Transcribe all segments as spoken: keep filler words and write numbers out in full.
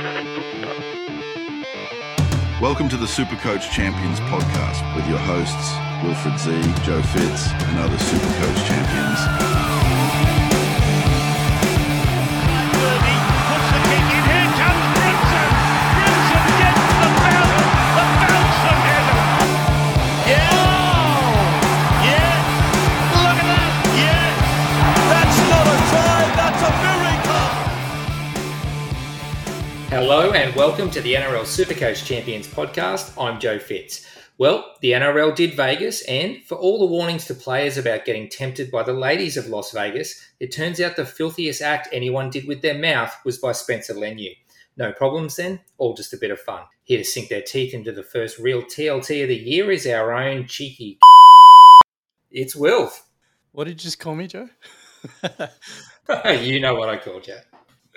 Welcome to the Supercoach Champions podcast with your hosts, Wilfred Z, Joe Fitz, and other Supercoach champions. Hello and welcome to the N R L Supercoach Champions podcast. I'm Joe Fitz. Well, the N R L did Vegas, and for all the warnings to players about getting tempted by the ladies of Las Vegas, it turns out the filthiest act anyone did with their mouth was by Spencer Leniu. No problems then, all just a bit of fun. Here to sink their teeth into the first real T L T of the year is our own cheeky It's Wilf. What did you just call me, Joe? You know what I called you.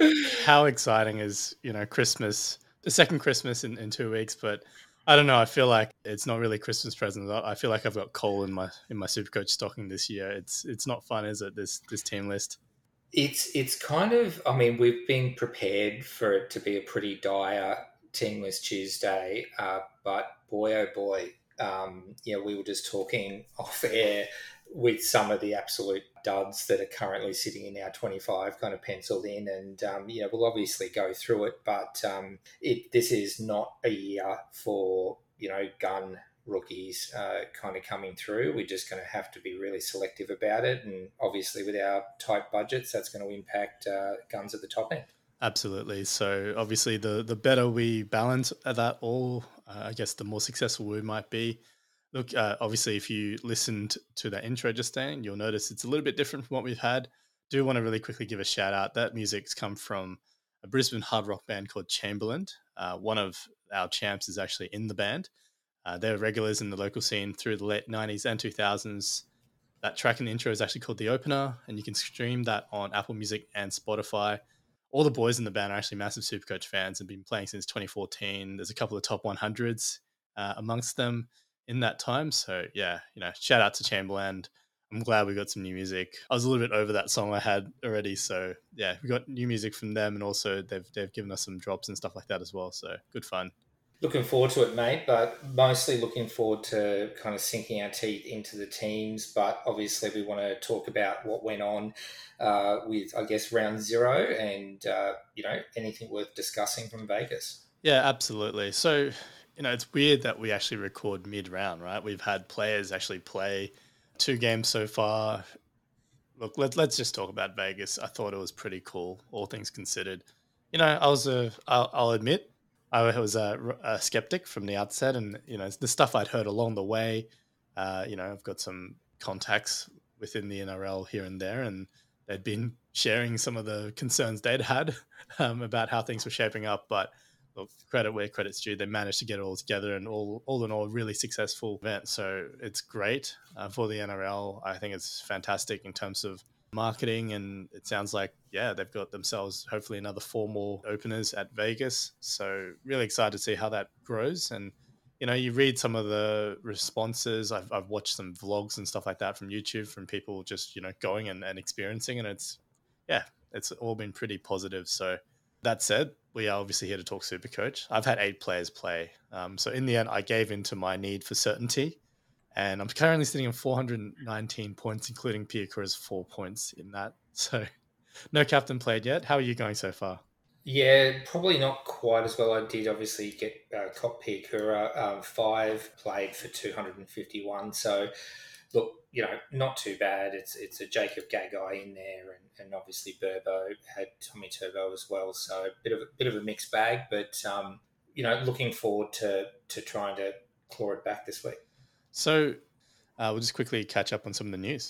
How exciting is, you know, Christmas, the second Christmas in, in two weeks, but I don't know. I feel like it's not really Christmas presents. I feel like I've got coal in my in my Supercoach stocking this year. It's it's not fun, is it, this this team list? It's it's kind of, I mean, we've been prepared for it to be a pretty dire team list Tuesday, uh, but boy, oh boy, um, you know, we were just talking off air with some of the absolute duds that are currently sitting in our twenty-five kind of penciled in. And, um, you know, we'll obviously go through it, but um, it this is not a year for, you know, gun rookies uh, kind of coming through. We're just going to have to be really selective about it. And obviously with our tight budgets, that's going to impact uh, guns at the top end. Absolutely. So obviously the, the better we balance that all, uh, I guess the more successful we might be. Look, uh, obviously, if you listened to that intro just then, you'll notice it's a little bit different from what we've had. Do want to really quickly give a shout out. That music's come from a Brisbane hard rock band called Chamberlain. Uh, one of our champs is actually in the band. Uh, they're regulars in the local scene through the late nineties and two thousands. That track in the intro is actually called The Opener, and you can stream that on Apple Music and Spotify. All the boys in the band are actually massive Supercoach fans and been playing since twenty fourteen. There's a couple of top one hundreds uh, amongst them in that time. So yeah, you know, shout out to Chamberlain. I'm glad we got some new music. I was a little bit over that song I had already. So yeah, we got new music from them, and also they've they've given us some drops and stuff like that as well. So good fun. Looking forward to it, mate, but mostly looking forward to kind of sinking our teeth into the teams. But obviously we want to talk about what went on uh, with, I guess, round zero and, uh, you know, anything worth discussing from Vegas. Yeah, absolutely. So, you know, it's weird that we actually record mid-round, right? We've had players actually play two games so far. Look, let, let's just talk about Vegas. I thought it was pretty cool, all things considered. You know, I was a, I'll, I'll admit, I was a, a skeptic from the outset, and, you know, the stuff I'd heard along the way, uh, you know, I've got some contacts within the N R L here and there, and they'd been sharing some of the concerns they'd had um, about how things were shaping up, but look, credit where credit's due. They managed to get it all together, and all, all in all, a really successful event. So it's great uh, for the N R L. I think it's fantastic in terms of marketing, and it sounds like, yeah, they've got themselves hopefully another four more openers at Vegas. So really excited to see how that grows. And, you know, you read some of the responses. I've, I've watched some vlogs and stuff like that from YouTube from people just, you know, going and, and experiencing, and it's, yeah, it's all been pretty positive. So that said, we are obviously here to talk Supercoach. I've had eight players play. Um, so in the end, I gave in to my need for certainty. And I'm currently sitting on four hundred nineteen points, including Piakura's four points in that. So no captain played yet. How are you going so far? Yeah, probably not quite as well. I did obviously get uh, Cop Piakura, um, five played for two hundred fifty-one. So look, you know, not too bad. It's it's a Jacob Gagai in there, and, and obviously Burbo had Tommy Turbo as well. So a bit of a bit of a mixed bag, but um, you know, looking forward to to trying to claw it back this week. So uh, we'll just quickly catch up on some of the news.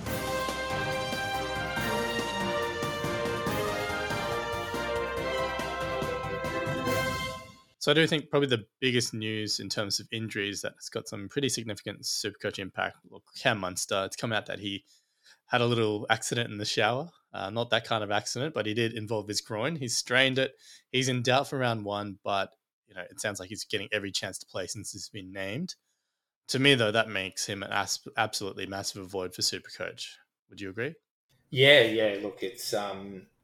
So I do think probably the biggest news in terms of injuries that has got some pretty significant Supercoach impact. Look, Cam Munster, it's come out that he had a little accident in the shower. Uh, not that kind of accident, but he did involve his groin. He's strained it. He's in doubt for round one, but you know it sounds like he's getting every chance to play since he's been named. To me, though, that makes him an asp- absolutely massive avoid for Supercoach. Would you agree? Yeah, yeah. Look, it's um,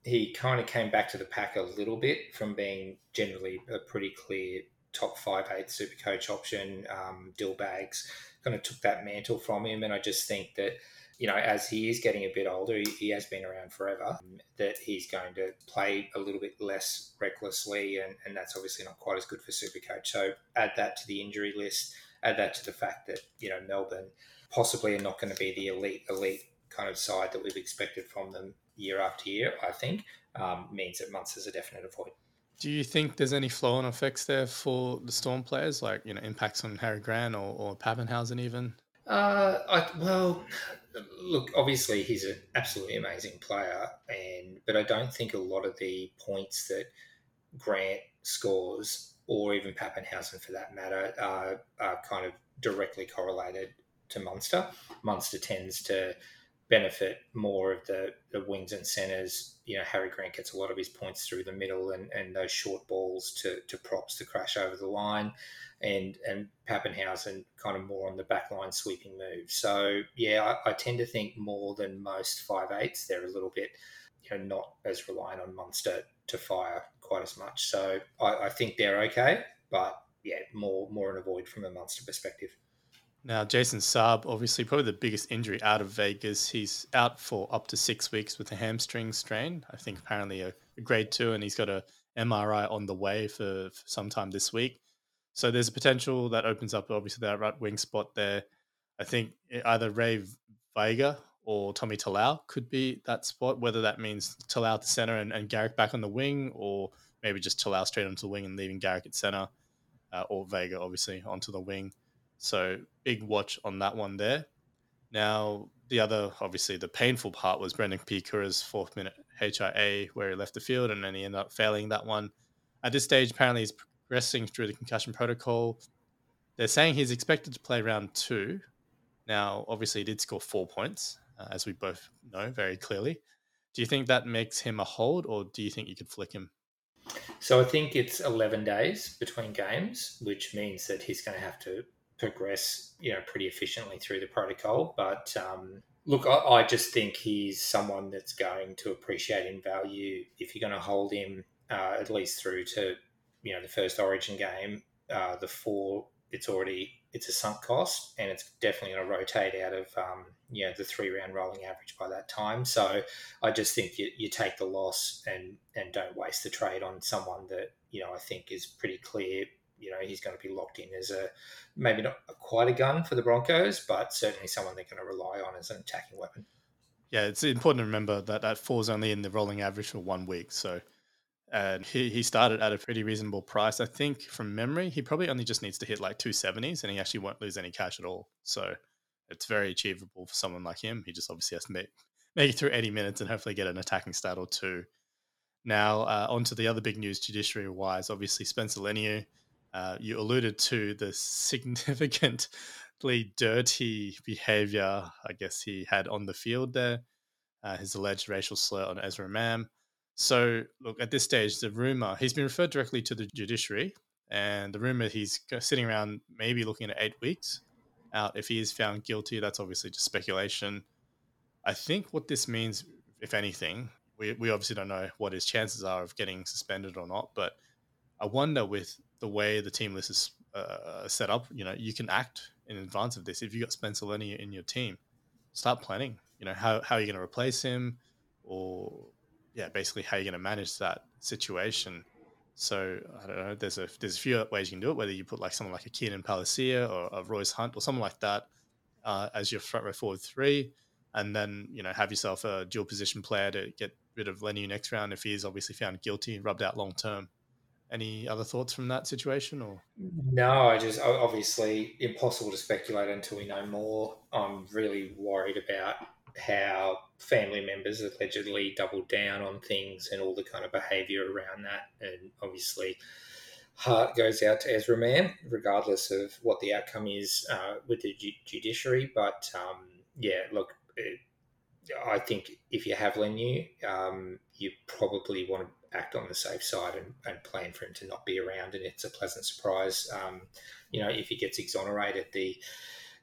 he kind of came back to the pack a little bit from being generally a pretty clear top five eight super coach option. Um, Dillbags kind of took that mantle from him, and I just think that, you know, as he is getting a bit older, he, he has been around forever, that he's going to play a little bit less recklessly, and, and that's obviously not quite as good for Supercoach. So add that to the injury list, add that to the fact that, you know, Melbourne possibly are not going to be the elite, elite kind of side that we've expected from them year after year, I think, um, means that Munster's a definite avoid. Do you think there's any flow-on effects there for the Storm players, like, you know, impacts on Harry Grant or, or Pappenhausen even? Uh, I, well, look, obviously he's an absolutely amazing player, and but I don't think a lot of the points that Grant scores, or even Pappenhausen for that matter, are, are kind of directly correlated to Munster. Munster tends to benefit more of the, the wings and centres. You know, Harry Grant gets a lot of his points through the middle and, and those short balls to, to props to crash over the line. And and Pappenhausen kind of more on the back line sweeping moves. So, yeah, I, I tend to think more than most five eights, they're a little bit, you know, not as reliant on Munster to fire quite as much. So I, I think they're okay, but, yeah, more more an avoid from a Munster perspective. Now, Jason Saab, obviously probably the biggest injury out of Vegas. He's out for up to six weeks with a hamstring strain. I think apparently a, a grade two, and he's got a M R I on the way for, for sometime this week. So there's a potential that opens up, obviously, that right wing spot there. I think either Ray Vega or Tommy Talau could be that spot, whether that means Talau to center and, and Garrick back on the wing, or maybe just Talau straight onto the wing and leaving Garrick at center, uh, or Vega, obviously, onto the wing. So big watch on that one there. Now, the other, obviously, the painful part was Brendan Pikura's fourth minute H I A where he left the field and then he ended up failing that one. At this stage, apparently he's progressing through the concussion protocol. They're saying he's expected to play round two. Now, obviously, he did score four points, uh, as we both know very clearly. Do you think that makes him a hold, or do you think you could flick him? So I think it's eleven days between games, which means that he's going to have to progress, you know, pretty efficiently through the protocol. But um, look, I, I just think he's someone that's going to appreciate in value if you're going to hold him uh, at least through to, you know, the first Origin game. Uh, the four, it's already it's a sunk cost, and it's definitely going to rotate out of um, you know, the three round rolling average by that time. So I just think you, you take the loss and and don't waste the trade on someone that, you know, I think is pretty clear. You know, he's going to be locked in as a, maybe not quite a gun for the Broncos, but certainly someone they're going to rely on as an attacking weapon. Yeah, it's important to remember that that four's only in the rolling average for one week. So, and he, he started at a pretty reasonable price. I think from memory, he probably only just needs to hit like two seventies and he actually won't lose any cash at all. So it's very achievable for someone like him. He just obviously has to make, make it through eighty minutes and hopefully get an attacking stat or two. Now, uh, on to the other big news judiciary-wise. Obviously, Spencer Leniu, uh, you alluded to the significantly dirty behaviour, I guess, he had on the field there, uh, his alleged racial slur on Ezra Mam. So, look, at this stage, the rumour, he's been referred directly to the judiciary, and the rumour he's sitting around maybe looking at eight weeks out. If he is found guilty, that's obviously just speculation. I think what this means, if anything, we, we obviously don't know what his chances are of getting suspended or not, but I wonder with the way the team list is uh, set up, you know, you can act in advance of this. If you've got Spencer Leniu in your team, start planning, you know, how, how are you going to replace him, or yeah, basically how you're going to manage that situation. So I don't know, there's a, there's a few ways you can do it, whether you put like someone like a Keenan Palacia or a Royce Hunt or someone like that uh, as your front row forward three, and then, you know, have yourself a dual position player to get rid of Leniu next round if he is obviously found guilty and rubbed out long term. Any other thoughts from that situation? Or no, I just obviously impossible to speculate until we know more. I'm really worried about how family members allegedly doubled down on things and all the kind of behaviour around that. And obviously, heart goes out to Ezra Mam, regardless of what the outcome is uh, with the ju- judiciary. But um, yeah, look, it, I think if you have Leniu, um, you probably want to act on the safe side and, and plan for him to not be around. And it's a pleasant surprise. Um, you know, if he gets exonerated, the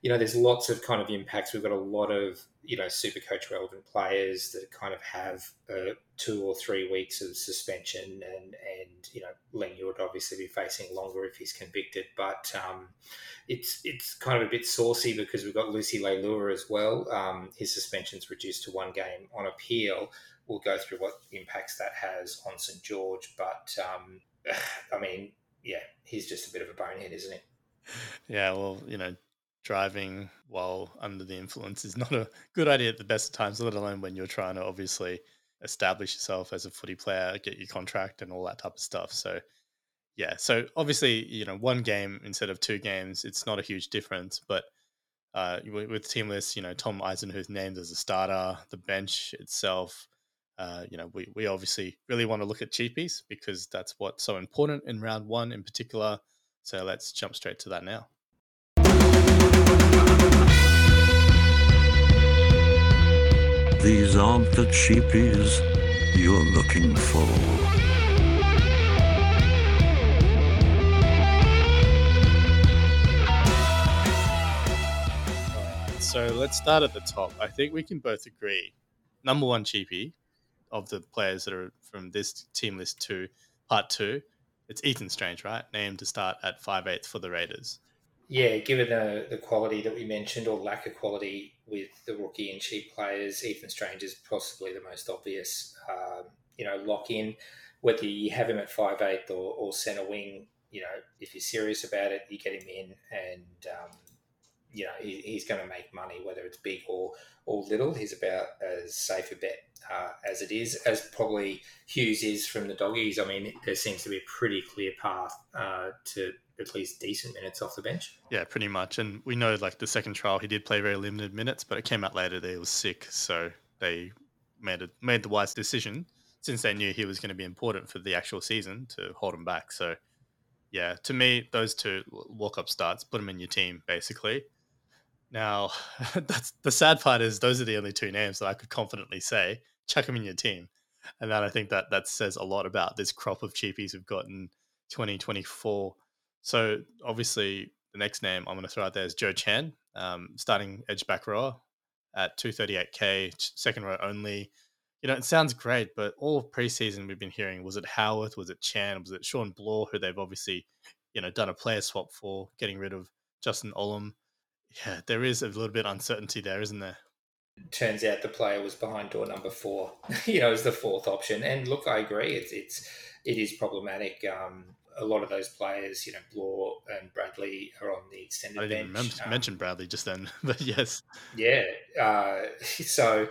you know, there's lots of kind of impacts. We've got a lot of, you know, super coach relevant players that kind of have uh, two or three weeks of suspension, and, and you know, Leniu would obviously be facing longer if he's convicted. But um, it's it's kind of a bit saucy because we've got Lucy Leilua as well. Um, his suspension's reduced to one game on appeal. We'll go through what impacts that has on St George. But, um, I mean, yeah, he's just a bit of a bonehead, isn't he? Yeah, well, you know, driving while under the influence is not a good idea at the best of times, let alone when you're trying to obviously establish yourself as a footy player, get your contract and all that type of stuff. So, yeah, so obviously, you know, one game instead of two games, it's not a huge difference. But uh, with, with team lists, you know, Tom Eisenhuth named as a starter, the bench itself, uh, you know, we, we obviously really want to look at cheapies because that's what's so important in round one in particular. So let's jump straight to that now. These aren't the cheapies you're looking for. Alright, so let's start at the top. I think we can both agree. Number one cheapie of the players that are from this team list two, part two, it's Ethan Strange, right? Named to start at five eighths for the Raiders. Yeah, given the, the quality that we mentioned, or lack of quality with the rookie and cheap players, Ethan Strange is possibly the most obvious, um, you know, lock-in. Whether you have him at five eighths or, or centre wing, you know, if you're serious about it, you get him in and, um, you know, he, he's going to make money, whether it's big or, or little. He's about as safe a bet uh, as it is, as probably Hughes is from the Doggies. I mean, there seems to be a pretty clear path uh, to at least decent minutes off the bench. Yeah, pretty much. And we know, like, the second trial, he did play very limited minutes, but it came out later that he was sick. So they made it, made the wise decision, since they knew he was going to be important for the actual season, to hold him back. So, yeah, to me, those two walk-up starts, put them in your team, basically. Now, that's the sad part is those are the only two names that I could confidently say, chuck them in your team. And that I think that that says a lot about this crop of cheapies we've got in twenty twenty-four. So obviously the next name I'm going to throw out there is Joe Chan, um, starting edge back rower at two thirty-eight K, second row only. You know, it sounds great, but all preseason we've been hearing, was it Howarth, was it Chan, was it Sean Bloor, who they've obviously, you know, done a player swap for, getting rid of Justin Olam. Yeah, there is a little bit of uncertainty there, isn't there? Turns out the player was behind door number four, you know, as the fourth option. And look, I agree, it's it's it is problematic. Um, a lot of those players, you know, Bloor and Bradley are on the extended I didn't bench. even um, mention Bradley just then, but yes. Yeah. Uh, so,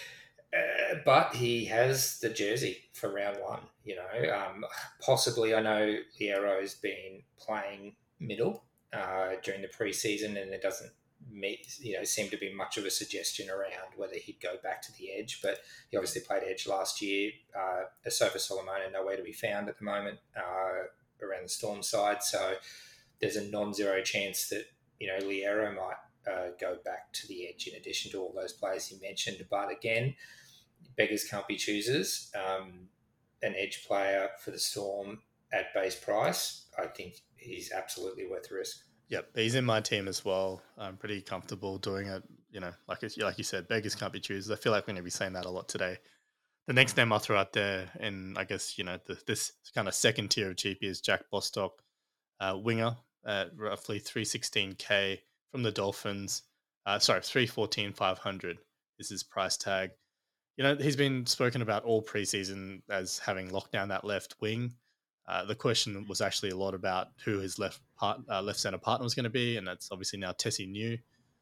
uh, but he has the jersey for round one, you know. Um, possibly, I know Liero's been playing middle uh, during the preseason, and it doesn't meet, you know, seem to be much of a suggestion around whether he'd go back to the edge. But he obviously played edge last year. Uh, Asofa Solomona nowhere to be found at the moment uh, around the Storm side. So there's a non-zero chance that, you know, Liero might uh, go back to the edge in addition to all those players you mentioned. But again, beggars can't be choosers. Um, an edge player for the Storm at base price, I think he's absolutely worth the risk. Yep, he's in my team as well. I'm pretty comfortable doing it. You know, like like you said, beggars can't be choosers. I feel like we're going to be saying that a lot today. The next name I'll throw out there, and I guess, you know, the, this kind of second tier of cheapie is Jack Bostock, uh, winger at roughly three sixteen K from the Dolphins. Uh, sorry, three fourteen five hundred is his price tag. You know, he's been spoken about all preseason as having locked down that left wing. Uh, the question was actually a lot about who his left part, uh, left center partner was going to be, and that's obviously now Tessie New.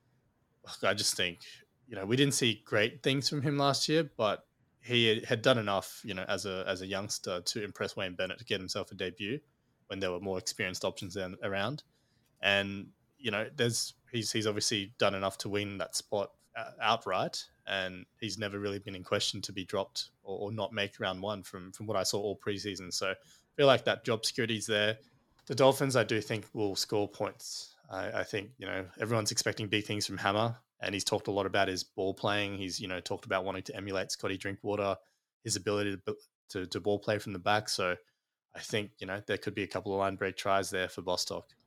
I just think, you know, we didn't see great things from him last year, but he had done enough, you know, as a as a youngster to impress Wayne Bennett to get himself a debut when there were more experienced options then around. And, you know, there's he's he's obviously done enough to win that spot uh, outright, and he's never really been in question to be dropped or, or not make round one from from what I saw all preseason. So I feel like that job security is there. The Dolphins, I do think, will score points. I, I think, you know, everyone's expecting big things from Hammer, and he's talked a lot about his ball playing. He's, you know, talked about wanting to emulate Scotty Drinkwater, his ability to, to, to ball play from the back. So I think, you know, there could be a couple of line break tries there for Bostock.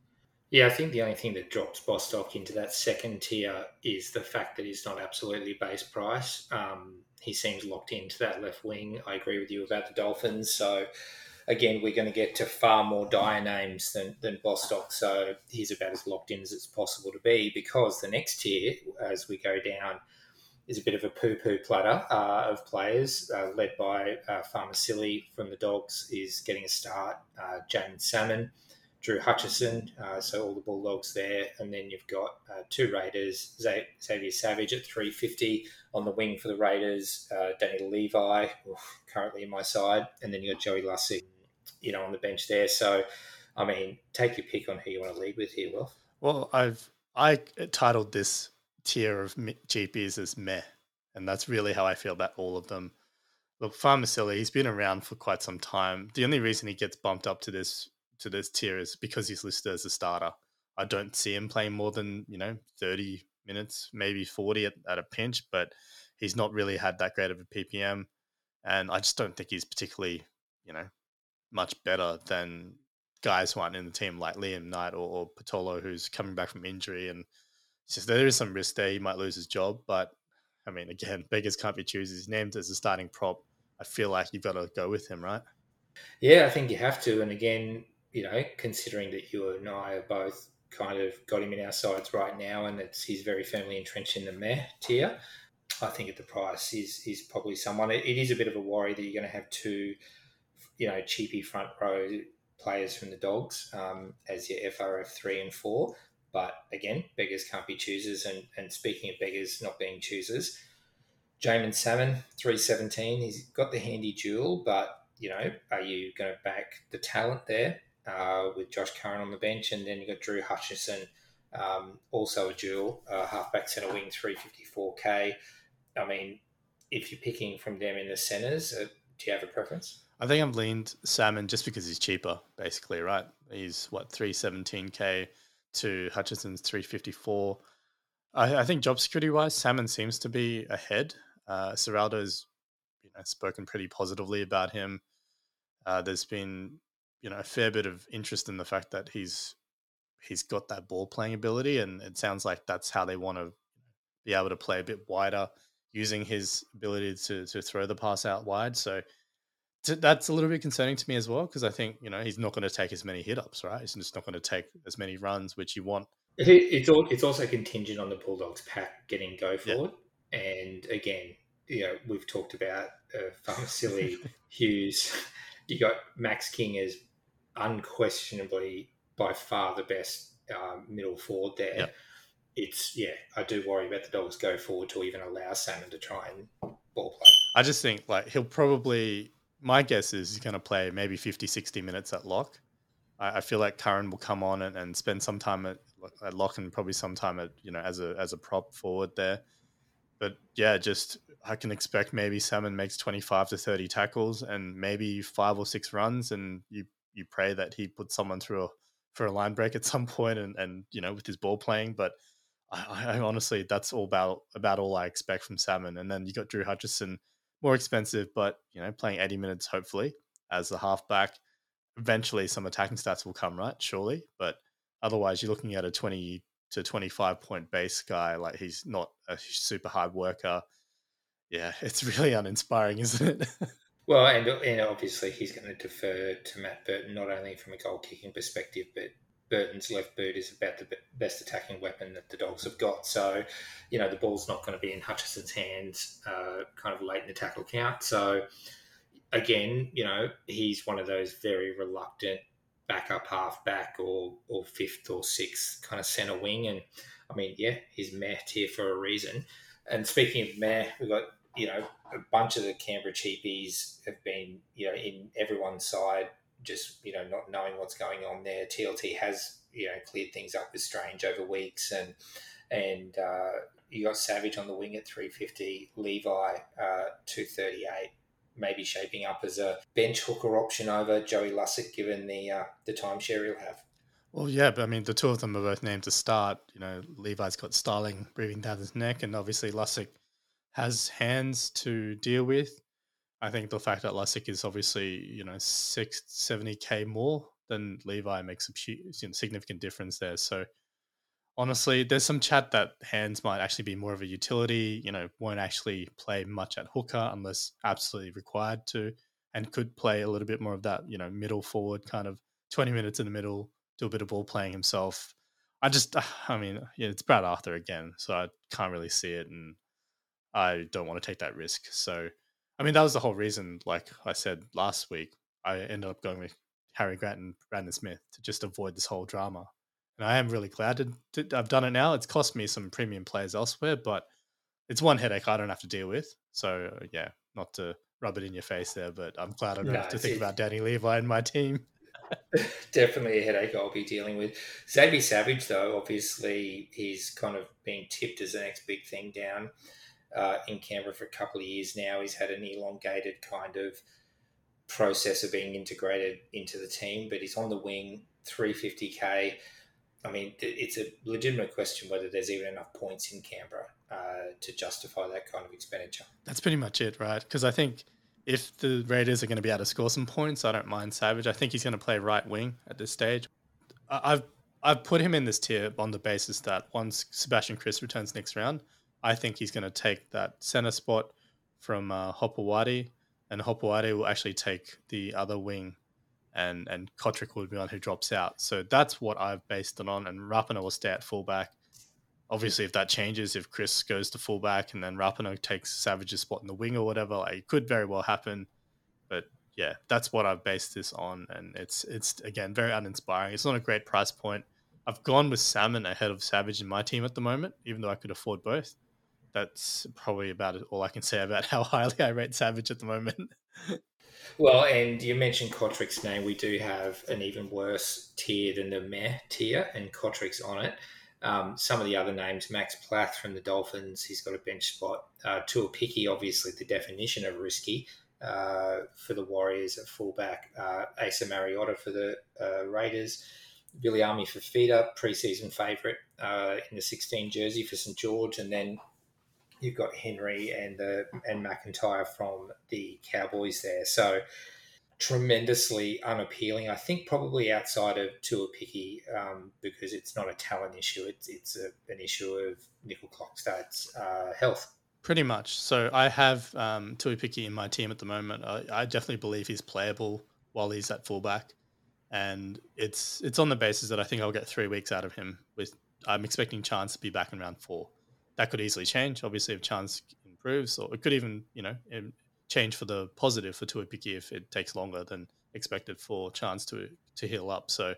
Yeah, I think the only thing that drops Bostock into that second tier is the fact that he's not absolutely base price. Um, he seems locked into that left wing. I agree with you about the Dolphins. So, again, we're going to get to far more dire names than, than Bostock. So, he's about as locked in as it's possible to be, because the next tier, as we go down, is a bit of a poo-poo platter uh, of players, uh, led by uh, Farmer Silly from the Dogs, is getting a start. Uh, Jamin Salmon, Drew Hutchison, uh, so all the Bulldogs there. And then you've got uh, two Raiders, Xavier Savage at three fifty on the wing for the Raiders, uh, Daniel Levi, oof, currently in my side, and then you've got Joey Lussick, you know, on the bench there. So, I mean, take your pick on who you want to lead with here, Will. Well, I've I titled this tier of G Ps as meh, and that's really how I feel about all of them. Look, Farmasili, he's been around for quite some time. The only reason he gets bumped up to this to this tier is because he's listed as a starter. I don't see him playing more than, you know, thirty minutes, maybe forty at, at a pinch, but he's not really had that great of a P P M. And I just don't think he's particularly, you know, much better than guys who aren't in the team like Liam Knight or, or Patolo, who's coming back from injury. And it's just, there is some risk there. He might lose his job. But, I mean, again, beggars can't be choosers. He's named as a starting prop. I feel like you've got to go with him, right? Yeah, I think you have to. And again, you know, considering that you and I are both kind of got him in our sides right now, and it's he's very firmly entrenched in the meh tier, I think at the price is is probably someone. It, it is a bit of a worry that you're going to have two, you know, cheapy front row players from the Dogs um, as your F R F three and four. But again, beggars can't be choosers. And, and speaking of beggars not being choosers, Jamin Salmon, three seventeen, he's got the handy duel, but, you know, are you going to back the talent there uh, with Josh Curran on the bench? And then you've got Drew Hutchison, um, also a duel, uh, halfback centre wing, three fifty-four K. I mean, if you're picking from them in the centres, uh, do you have a preference? I think I've leaned Salmon just because he's cheaper, basically, right? He's, what, three seventeen K to Hutchison's three fifty-four. I, I think job security-wise, Salmon seems to be ahead. Uh, Serraldo's, you know, spoken pretty positively about him. Uh, there's been, you know, a fair bit of interest in the fact that he's he's got that ball playing ability, and it sounds like that's how they want to be able to play a bit wider, using his ability to to throw the pass out wide. So t- that's a little bit concerning to me as well, because I think, you know, he's not going to take as many hit ups, right? He's just not going to take as many runs, which you want. It, it's all, it's also contingent on the Bulldogs pack getting go forward. Yeah. And again, you know, we've talked about uh, Farmasili, Hughes. You got Max King as unquestionably by far the best um, middle forward there. Yep. It's, yeah, I do worry about the Dogs go forward to even allow Salmon to try and ball play. I just think, like, he'll probably, my guess is he's going to play maybe fifty, sixty minutes at lock. I, I feel like Curran will come on and, and spend some time at, at lock, and probably some time at, you know, as a as a prop forward there. But yeah, just I can expect maybe Salmon makes twenty-five to thirty tackles and maybe five or six runs, and you you pray that he puts someone through a, for a line break at some point, and, and you know, with his ball playing. But I, I honestly, that's all about about all I expect from Salmon. And then you got Drew Hutchison, more expensive, but, you know, playing eighty minutes hopefully as the halfback. Eventually, some attacking stats will come, right? Surely, but otherwise, you're looking at a twenty to twenty-five point base guy. Like, he's not a super hard worker. Yeah, it's really uninspiring, isn't it? Well, and, and obviously he's going to defer to Matt Burton, not only from a goal kicking perspective, but Burton's left boot is about the best attacking weapon that the Dogs have got. So, you know, the ball's not going to be in Hutchison's hands uh, kind of late in the tackle count. So, again, you know, he's one of those very reluctant backup halfback or or fifth or sixth kind of centre wing. And, I mean, yeah, he's meh here for a reason. And speaking of meh, we've got, you know, a bunch of the Canberra cheapies have been, you know, in everyone's side, just, you know, not knowing what's going on there. T L T has, you know, cleared things up with Strange over weeks, and and uh, you got Savage on the wing at three fifty, Levi uh, two thirty-eight, maybe shaping up as a bench hooker option over Joey Lussick, given the uh, the timeshare he'll have. Well, yeah, but I mean, the two of them are both named to start. You know, Levi's got Starling breathing down his neck, and obviously Lussick has hands to deal with. I think the fact that Lussick is obviously, you know, six seventy K more then Levi makes a you know, significant difference there. So honestly, there's some chat that Hands might actually be more of a utility, you know, won't actually play much at hooker unless absolutely required to, and could play a little bit more of that, you know, middle forward kind of twenty minutes in the middle, do a bit of ball playing himself. I just, I mean, yeah, it's Brad Arthur again, so I can't really see it, and I don't want to take that risk. So, I mean, that was the whole reason, like I said last week, I ended up going with Harry Grant and Brandon Smith to just avoid this whole drama. And I am really glad to, to, I've done it now. It's cost me some premium players elsewhere, but it's one headache I don't have to deal with. So, yeah, not to rub it in your face there, but I'm glad I don't No, have to it's- think about Danny Levi and my team. Definitely a headache I'll be dealing with. Xavier Savage, though, obviously he's kind of being tipped as the next big thing down uh, in Canberra for a couple of years now. He's had an elongated kind of process of being integrated into the team, but he's on the wing, three hundred fifty K. I mean, it's a legitimate question whether there's even enough points in Canberra uh, to justify that kind of expenditure. That's pretty much it, right? Because I think if the Raiders are going to be able to score some points, I don't mind Savage. I think he's going to play right wing at this stage. I've I've put him in this tier on the basis that once Sebastian Kris returns next round, I think he's going to take that center spot from uh, Hopewadi, and Hopewadi will actually take the other wing, and and Kotrick will be one who drops out. So that's what I've based it on, and Rapana will stay at fullback. Obviously, if that changes, if Kris goes to fullback and then Rapana takes Savage's spot in the wing or whatever, like, it could very well happen. But yeah, that's what I've based this on, and it's it's again very uninspiring. It's not a great price point. I've gone with Salmon ahead of Savage in my team at the moment, even though I could afford both. That's probably about all I can say about how highly I rate Savage at the moment. Well, and you mentioned Kotrick's name. We do have an even worse tier than the meh tier, and Kotrick's on it. Um, some of the other names, Max Plath from the Dolphins, he's got a bench spot. Uh, Tuapiki, obviously the definition of risky uh, for the Warriors at fullback. Uh, Asa Mariota for the uh, Raiders. Viliami Fafita, preseason favourite uh, in the sixteen jersey for Saint George. And then you've got Henry and the and McIntyre from the Cowboys there. So tremendously unappealing. I think probably outside of Tuapiki um, because it's not a talent issue. It's it's a, an issue of Nickel Clockstad's uh, health. Pretty much. So I have um, Tuapiki in my team at the moment. I, I definitely believe he's playable while he's at fullback. And it's it's on the basis that I think I'll get three weeks out of him. With I'm expecting Chance to be back in round four. That could easily change, obviously, if Chance improves, or it could even, you know, change for the positive for Tuapiki if it takes longer than expected for Chance to to heal up. So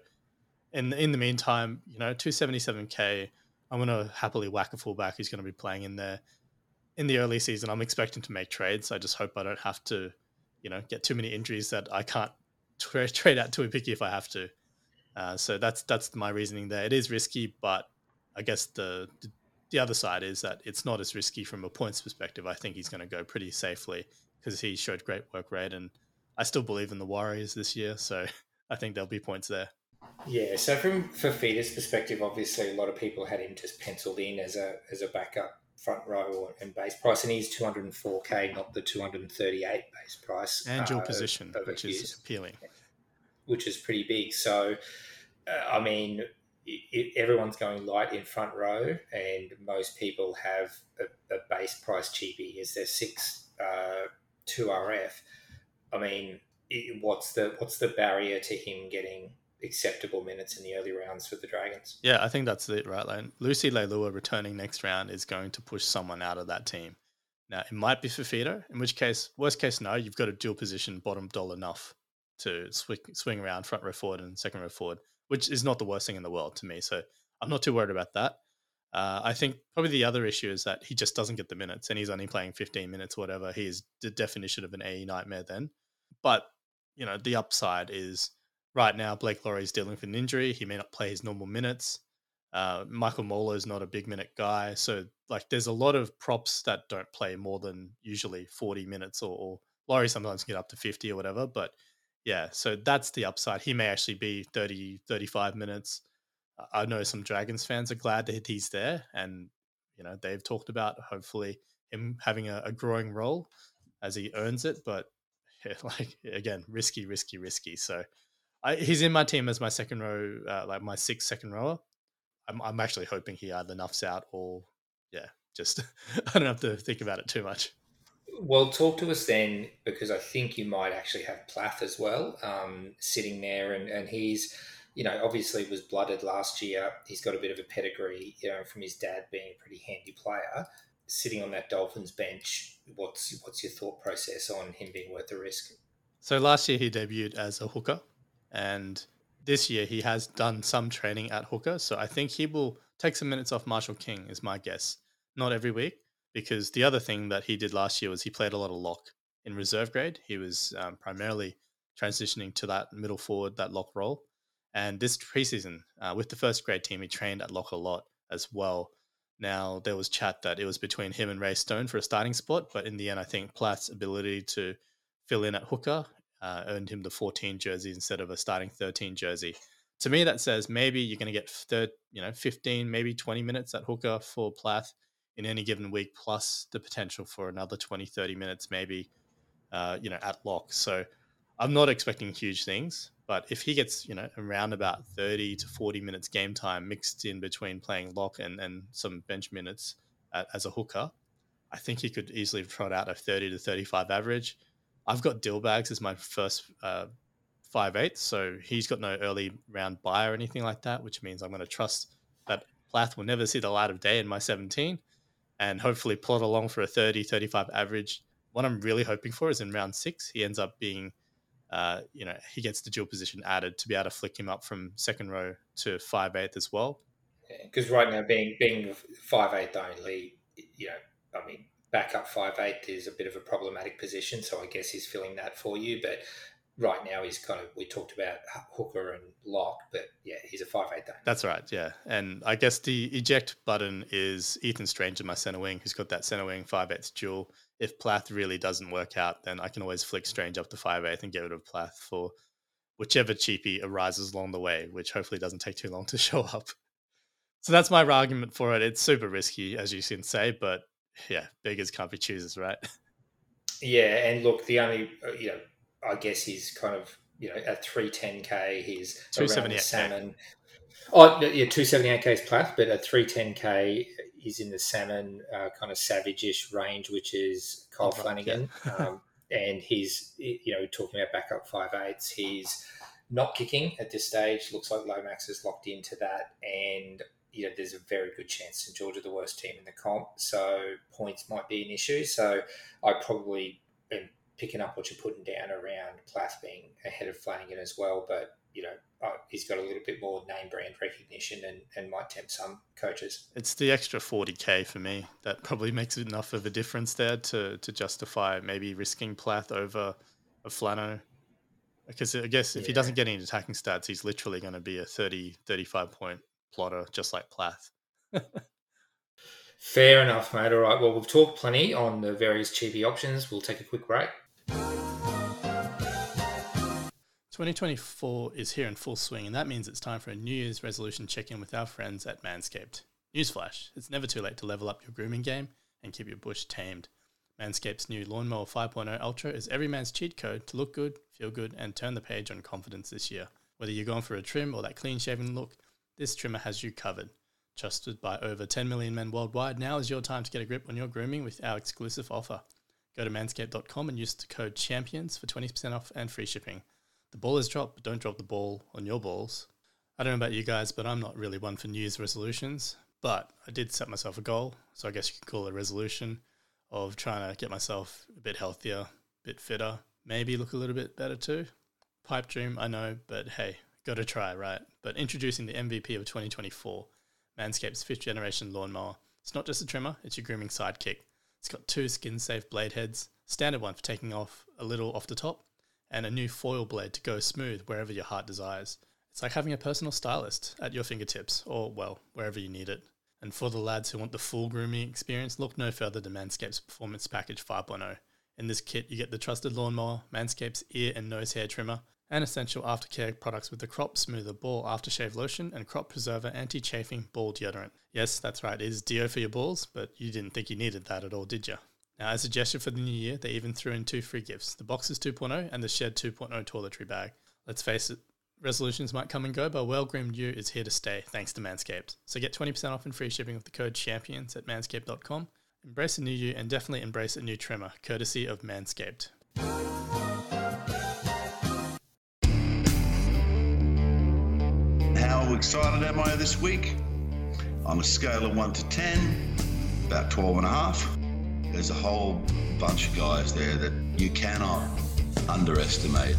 in in the meantime, you know, two seventy-seven K, I'm going to happily whack a fullback who's going to be playing in there. In the early season, I'm expecting to make trades. I just hope I don't have to, you know, get too many injuries that I can't tra- trade out Tuapiki if I have to. Uh, so that's that's my reasoning there. It is risky, but I guess the, the the other side is that it's not as risky from a points perspective. I think he's going to go pretty safely because he showed great work rate, and I still believe in the Warriors this year, so I think there'll be points there. Yeah, so from Fafita's perspective, obviously a lot of people had him just penciled in as a as a backup front row and base price, and he's two hundred four K, not the two hundred thirty-eight base price. And dual uh, position, which is Hughes, appealing. Which is pretty big. So, uh, I mean, it, it, everyone's going light in front row, and most people have a, a base price cheapie as their six uh, two R F. I mean, it, what's the what's the barrier to him getting acceptable minutes in the early rounds for the Dragons? Yeah, I think that's it, right, Lane? Lucy Leilua returning next round is going to push someone out of that team. Now, it might be Fafita, in which case, worst case scenario, you've got a dual position bottom dollar enough to swing, swing around front row forward and second row forward, which is not the worst thing in the world to me. So I'm not too worried about that. Uh, I think probably the other issue is that he just doesn't get the minutes, and he's only playing fifteen minutes or whatever. He is the definition of an A E nightmare then. But, you know, the upside is right now Blake Laurie is dealing with an injury. He may not play his normal minutes. Uh, Michael Molo is not a big minute guy. So, like, there's a lot of props that don't play more than usually forty minutes, or, or Laurie sometimes can get up to fifty or whatever. But, yeah, so that's the upside. He may actually be thirty, thirty-five minutes. I know some Dragons fans are glad that he's there, and, you know, they've talked about hopefully him having a, a growing role as he earns it. But, yeah, like, again, risky, risky, risky. So I, he's in my team as my second row, uh, like my sixth second rower. I'm, I'm actually hoping he either nuffs out or, yeah, just I don't have to think about it too much. Well, talk to us then, because I think you might actually have Plath as well, um, sitting there, and, and he's, you know, obviously was blooded last year. He's got a bit of a pedigree, you know, from his dad being a pretty handy player. Sitting on that Dolphins bench, what's what's your thought process on him being worth the risk? So last year he debuted as a hooker, and this year he has done some training at hooker. So I think he will take some minutes off Marshall King, is my guess. Not every week, because the other thing that he did last year was he played a lot of lock in reserve grade. He was um, primarily transitioning to that middle forward, that lock role. And this preseason, uh, with the first grade team, he trained at lock a lot as well. Now, there was chat that it was between him and Ray Stone for a starting spot, but in the end, I think Plath's ability to fill in at hooker uh, earned him the fourteen jersey instead of a starting thirteen jersey. To me, that says maybe you're going to get third, you know, fifteen, maybe twenty minutes at hooker for Plath in any given week, plus the potential for another twenty, thirty minutes maybe, uh, you know, at lock. So I'm not expecting huge things, but if he gets, you know, around about thirty to forty minutes game time mixed in between playing lock and, and some bench minutes at, as a hooker, I think he could easily trot out a thirty to thirty-five average. I've got Dillbags as my first uh, five eighths, so he's got no early round buy or anything like that, which means I'm going to trust that Plath will never see the light of day in my seventeen and hopefully plot along for a thirty, thirty-five average. What I'm really hoping for is in round six, he ends up being, uh, you know, he gets the dual position added to be able to flick him up from second row to five eighth as well. Because yeah, right now, being being five eighth only, you know, I mean, backup five eighth is a bit of a problematic position, so I guess he's filling that for you. But right now, he's kind of, we talked about hooker and lock, but yeah, he's a five eighth only. That's right, yeah. And I guess the eject button is Ethan Strange in my center wing, who's got that center wing five eighth dual. If Plath really doesn't work out, then I can always flick Strange up to five eighth and get rid of Plath for whichever cheapie arises along the way, which hopefully doesn't take too long to show up. So that's my argument for it. It's super risky, as you can say, but yeah, beggars can't be choosers, right? Yeah, and look, the only, you know, I guess he's kind of, you know, at three ten K, he's around the salmon. Oh, yeah, two seventy-eight K is Plath, but at three ten K, he's in the salmon uh, kind of savage-ish range, which is Kyle oh, Flanagan. Yeah. um, and he's, you know, talking about backup five eighths, he's not kicking at this stage. Looks like Lomax is locked into that. And, you know, there's a very good chance St George are the worst team in the comp. So points might be an issue. So I probably am picking up what you're putting down around Plath being ahead of Flanagan as well. But, you know, uh, he's got a little bit more name brand recognition and, and might tempt some coaches. It's the extra forty K for me that probably makes enough of a difference there to to justify maybe risking Plath over a Flano. Because I guess if yeah. he doesn't get any attacking stats, he's literally going to be a thirty, thirty-five point plotter, just like Plath. Fair enough, mate. All right. Well, we've talked plenty on the various cheapy options. We'll take a quick break. twenty twenty-four is here in full swing, and that means it's time for a New Year's resolution check-in with our friends at Manscaped. Newsflash, it's never too late to level up your grooming game and keep your bush tamed. Manscaped's new Lawnmower five point oh Ultra is every man's cheat code to look good, feel good, and turn the page on confidence this year. Whether you're going for a trim or that clean-shaven look, this trimmer has you covered. Trusted by over ten million men worldwide, now is your time to get a grip on your grooming with our exclusive offer. Go to manscaped dot com and use the code CHAMPIONS for twenty percent off and free shipping. The ball is dropped, but don't drop the ball on your balls. I don't know about you guys, but I'm not really one for New Year's resolutions, but I did set myself a goal, so I guess you could call it a resolution of trying to get myself a bit healthier, a bit fitter, maybe look a little bit better too. Pipe dream, I know, but hey, got to try, right? But introducing the M V P of twenty twenty-four, Manscaped's fifth generation lawnmower. It's not just a trimmer, it's your grooming sidekick. It's got two skin-safe blade heads, standard one for taking off a little off the top, and a new foil blade to go smooth wherever your heart desires. It's like having a personal stylist at your fingertips, or, well, wherever you need it. And for the lads who want the full grooming experience, look no further than Manscaped's Performance Package five point oh. In this kit, you get the trusted lawnmower, Manscaped's ear and nose hair trimmer, and essential aftercare products with the Crop Smoother Ball Aftershave Lotion and Crop Preserver Anti-Chafing Ball Deodorant. Yes, that's right, it is deo for your balls, but you didn't think you needed that at all, did you? Now, as a gesture for the new year, they even threw in two free gifts, the Boxers two point oh and the Shed two point oh toiletry bag. Let's face it, resolutions might come and go, but well-groomed you is here to stay thanks to Manscaped. So get twenty percent off and free shipping with the code champions at manscaped dot com. Embrace a new you and definitely embrace a new trimmer, courtesy of Manscaped. How excited am I this week? On a scale of one to ten, about twelve and a half. There's a whole bunch of guys there that you cannot underestimate.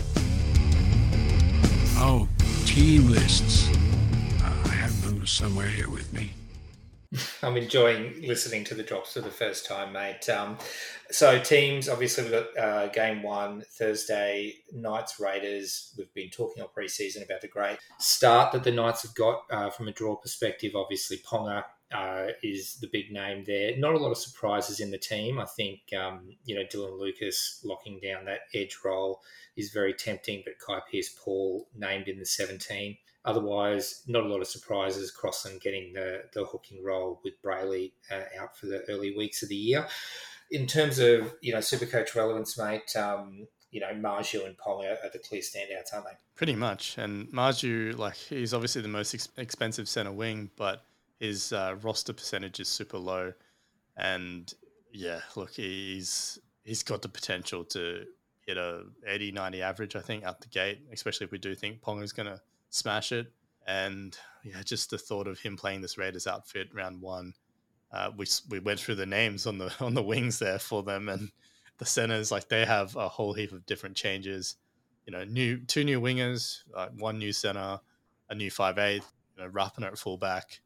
Oh, team lists. Uh, I have them somewhere here with me. I'm enjoying listening to the drops for the first time, mate. Um, so teams, obviously we've got uh, game one, Thursday, Knights, Raiders. We've been talking all pre-season about the great start that the Knights have got uh, from a draw perspective. Obviously, Ponga uh, is the big name there. Not a lot of surprises in the team. I think, um, you know, Dylan Lucas locking down that edge role is very tempting, but Kai Pearce-Paul named in the seventeen. Otherwise, not a lot of surprises. Crossland getting the, the hooking role with Brayley uh, out for the early weeks of the year. In terms of, you know, Supercoach relevance, mate, um, you know, Marju and Ponga are the clear standouts, aren't they? Pretty much. And Marju, like, he's obviously the most ex- expensive centre wing, but his uh, roster percentage is super low. And, yeah, look, he's he's got the potential to hit a eighty, ninety average, I think, out the gate, especially if we do think Ponga's going to smash it. And yeah, just the thought of him playing this Raiders outfit round one, uh, we we went through the names on the on the wings there for them, and the centers, like, they have a whole heap of different changes. You know, new two new wingers, uh, one new center, a new five eight, you know, Rappner at fullback,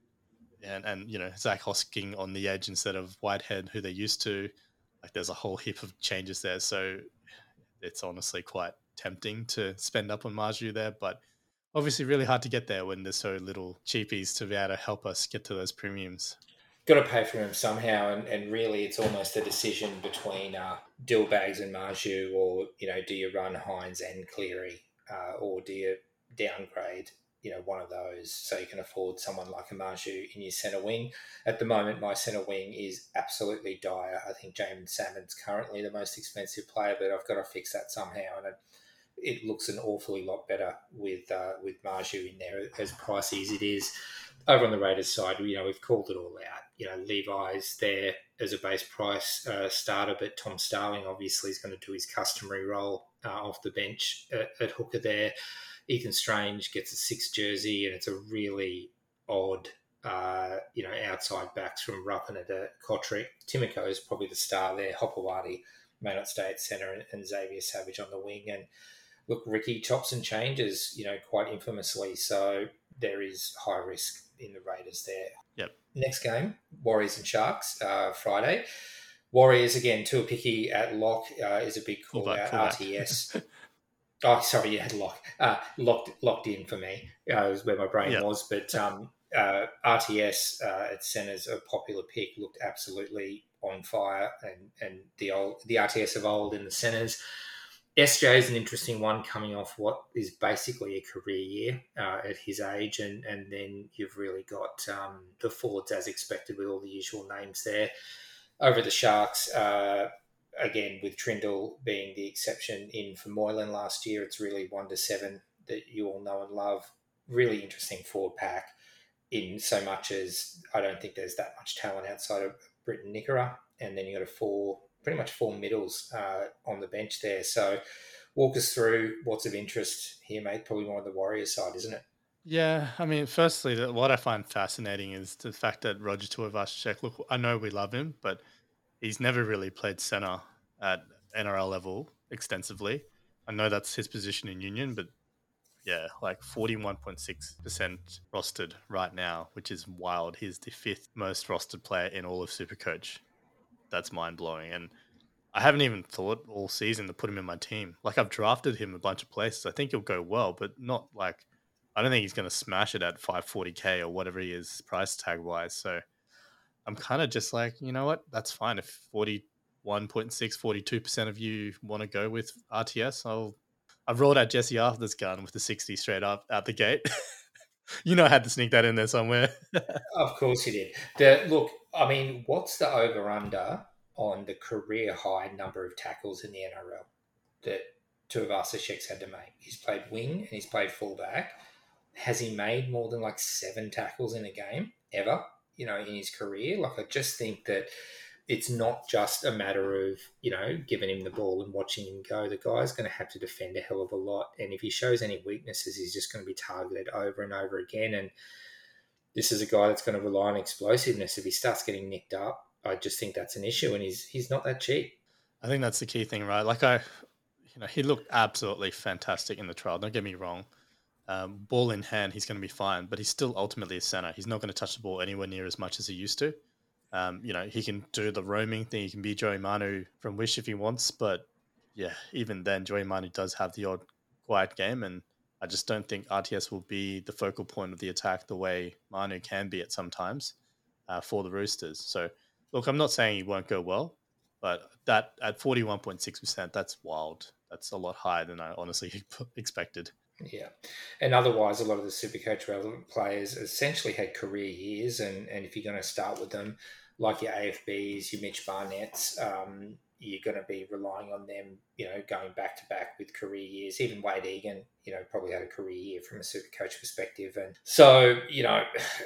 and and you know Zach Hosking on the edge instead of Whitehead, who they're used to. Like, there's a whole heap of changes there, so it's honestly quite tempting to spend up on Marju there, but obviously really hard to get there when there's so little cheapies to be able to help us get to those premiums. Got to pay for him somehow, and, and really it's almost a decision between uh, Dillbags and Marju, or, you know, do you run Hines and Cleary, uh, or do you downgrade, you know, one of those so you can afford someone like a Marju in your centre wing. At the moment, my centre wing is absolutely dire. I think Jamin Salmon's currently the most expensive player, but I've got to fix that somehow, and it, it looks an awfully lot better with uh, with Marju in there, as pricey as it is. Over on the Raiders side, you know, we've called it all out. You know, Levi's there as a base price uh, starter, but Tom Starling obviously is going to do his customary role uh, off the bench at, at hooker there. Ethan Strange gets a six jersey, and it's a really odd, uh, you know, outside backs from Ruppiner to Kotrick. Timoko is probably the star there. Hopewadi may not stay at centre, and, and Xavier Savage on the wing. And look, Ricky chops and changes, you know, quite infamously. So there is high risk in the Raiders there. Yep. Next game, Warriors and Sharks, uh, Friday. Warriors, again, too picky at lock uh, is a big call Full back, out. full back. R T S. Oh, sorry, yeah, lock. Uh, locked locked in for me uh, is where my brain Yep. was. But um, uh, R T S uh, at centre's a popular pick, looked absolutely on fire, and, and the old the R T S of old in the centres. S J is an interesting one, coming off what is basically a career year uh, at his age, and, and then you've really got um, the forwards as expected with all the usual names there. Over the Sharks, uh, again, with Trindle being the exception in for Moylan last year, it's really one to seven that you all know and love. Really interesting forward pack, in so much as I don't think there's that much talent outside of Britton Nickera, and then you got a four... pretty much four middles uh, on the bench there. So walk us through what's of interest here, mate. Probably more on the Warriors side, isn't it? Yeah, I mean, firstly, the- what I find fascinating is the fact that Roger Tuivasa-Sheck, look, I know we love him, but he's never really played centre at N R L level extensively. I know that's his position in Union, but yeah, like forty-one point six percent rostered right now, which is wild. He's the fifth most rostered player in all of Supercoach. That's mind-blowing. And I haven't even thought all season to put him in my team. Like, I've drafted him a bunch of places. I think he'll go well, but not like, I don't think he's going to smash it at five forty K or whatever he is price tag wise. So I'm kind of just like, you know what? That's fine. If forty-one point six, forty-two percent of you want to go with R T S, I'll, I've rolled out Jesse Arthur's gun with the sixty straight up out the gate. You know, I had to sneak that in there somewhere. Of course you did. The, look, I mean, what's the over-under on the career high number of tackles in the N R L that Tuivasa-Sheck's had to make. He's played wing and he's played fullback. Has he made more than like seven tackles in a game ever, you know, in his career? Like, I just think that it's not just a matter of, you know, giving him the ball and watching him go. The guy's going to have to defend a hell of a lot. And if he shows any weaknesses, he's just going to be targeted over and over again. And this is a guy that's going to rely on explosiveness. If he starts getting nicked up, I just think that's an issue. And he's he's not that cheap. I think that's the key thing, right? Like, I, you know, he looked absolutely fantastic in the trial. Don't get me wrong. Um, ball in hand, he's going to be fine, but he's still ultimately a center. He's not going to touch the ball anywhere near as much as he used to. Um, you know, he can do the roaming thing. He can be Joey Manu from Wish if he wants, but yeah, even then, Joey Manu does have the odd quiet game, and I just don't think R T S will be the focal point of the attack the way Manu can be at sometimes uh, for the Roosters. So, look, I'm not saying he won't go well, but that at forty-one point six percent, that's wild. That's a lot higher than I honestly expected. Yeah. And otherwise, a lot of the Supercoach relevant players essentially had career years. And, and if you're going to start with them, like your A F Bs, your Mitch Barnetts, um, you're going to be relying on them, you know, going back to back with career years. Even Wade Egan, you know, probably had a career year from a Supercoach perspective. And so, you know,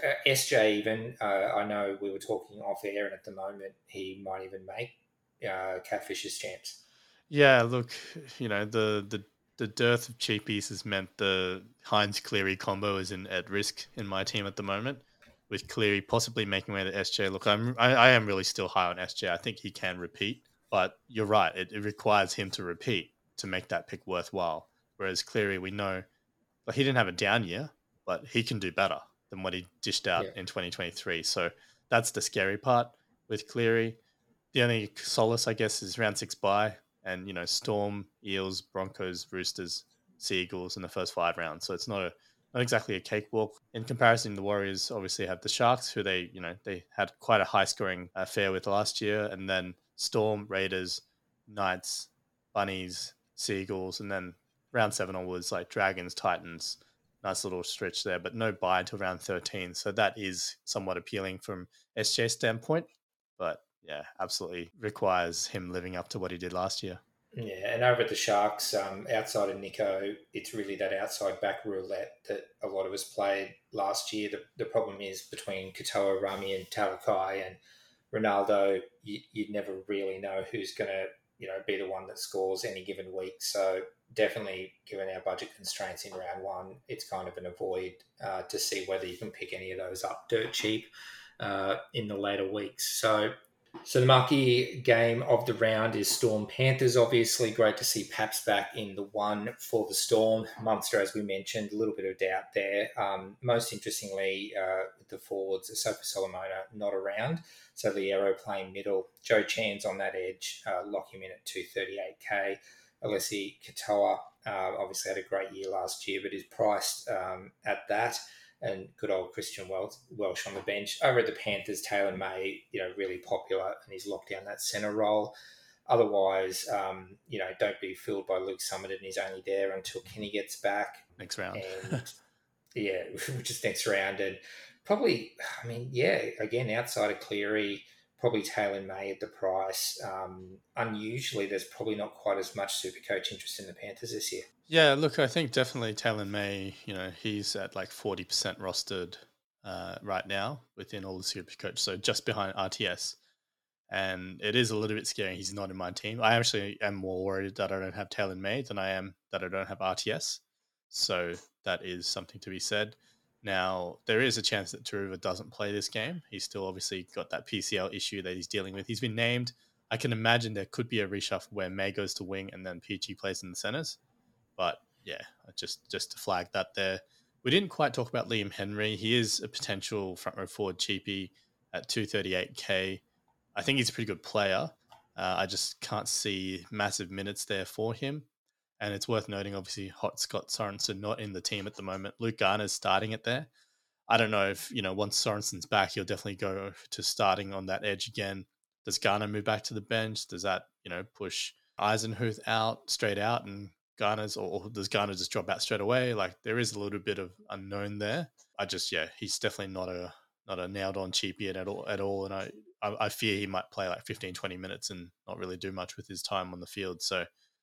S J even, uh, I know we were talking off air, and at the moment he might even make uh, Catfish's champs. Yeah, look, you know, the the the dearth of cheapies has meant the Hines Cleary combo is in at risk in my team at the moment, with Cleary possibly making way to S J. Look, I'm I, I am really still high on S J. I think he can repeat, but you're right. It, it requires him to repeat to make that pick worthwhile. Whereas Cleary, we know, like, he didn't have a down year, but he can do better than what he dished out yeah. in twenty twenty-three. So that's the scary part with Cleary. The only solace, I guess, is round six bye. And, you know, Storm, Eels, Broncos, Roosters, Seagulls in the first five rounds. So it's not a not exactly a cakewalk. In comparison, the Warriors obviously have the Sharks, who they, you know, they had quite a high-scoring affair with last year. And then Storm, Raiders, Knights, Bunnies, Seagulls. And then round seven onwards, like Dragons, Titans. Nice little stretch there, but no bye until round thirteen. So that is somewhat appealing from S J's standpoint. But yeah, absolutely requires him living up to what he did last year. Yeah, and over at the Sharks, um, outside of Nico, it's really that outside back roulette that a lot of us played last year. The, the problem is between Katoa, Rami and Talakai and Ronaldo, you, you'd never really know who's going to, you know, be the one that scores any given week. So definitely, given our budget constraints in round one, it's kind of an avoid uh, to see whether you can pick any of those up dirt cheap uh, in the later weeks. So So the marquee game of the round is Storm Panthers. Obviously, great to see Paps back in the one for the Storm. Munster, as we mentioned, a little bit of doubt there. Um, most interestingly, uh, with the forwards, Asofa Solomona not around. So Liero playing middle. Joe Chan's on that edge. Uh, lock him in at two thirty-eight K. Alessi Katoa uh, obviously had a great year last year, but is priced um, at that. And good old Christian Welsh on the bench. Over at the Panthers, Taylor May, you know, really popular, and he's locked down that centre role. Otherwise, um, you know, don't be fooled by Luke Summerton. He's only there until Kenny gets back. Next round. And yeah, which is next round. And probably, I mean, yeah, again, outside of Cleary, probably Taylor May at the price. Um, unusually, there's probably not quite as much Supercoach interest in the Panthers this year. Yeah, look, I think definitely Taylor May, you know, he's at like forty percent rostered uh, right now within all the Supercoach, so just behind R T S. And it is a little bit scary he's not in my team. I actually am more worried that I don't have Taylor May than I am that I don't have R T S. So that is something to be said. Now, there is a chance that Taruva doesn't play this game. He's still obviously got that P C L issue that he's dealing with. He's been named. I can imagine there could be a reshuffle where May goes to wing and then P G plays in the centers. But yeah, just just to flag that there. We didn't quite talk about Liam Henry. He is a potential front row forward cheapie at two thirty-eight K. I think he's a pretty good player. Uh, I just can't see massive minutes there for him. And it's worth noting, obviously, Hot Scott Sorensen not in the team at the moment. Luke Garner's starting it there. I don't know if, you know, once Sorensen's back, he'll definitely go to starting on that edge again. Does Garner move back to the bench? Does that, you know, push Eisenhuth out, straight out, and Garner's, or does Garner just drop out straight away? Like, there is a little bit of unknown there. I just, yeah, he's definitely not a not a nailed on cheapie at all at all. And I, I, I fear he might play like fifteen, twenty minutes and not really do much with his time on the field. So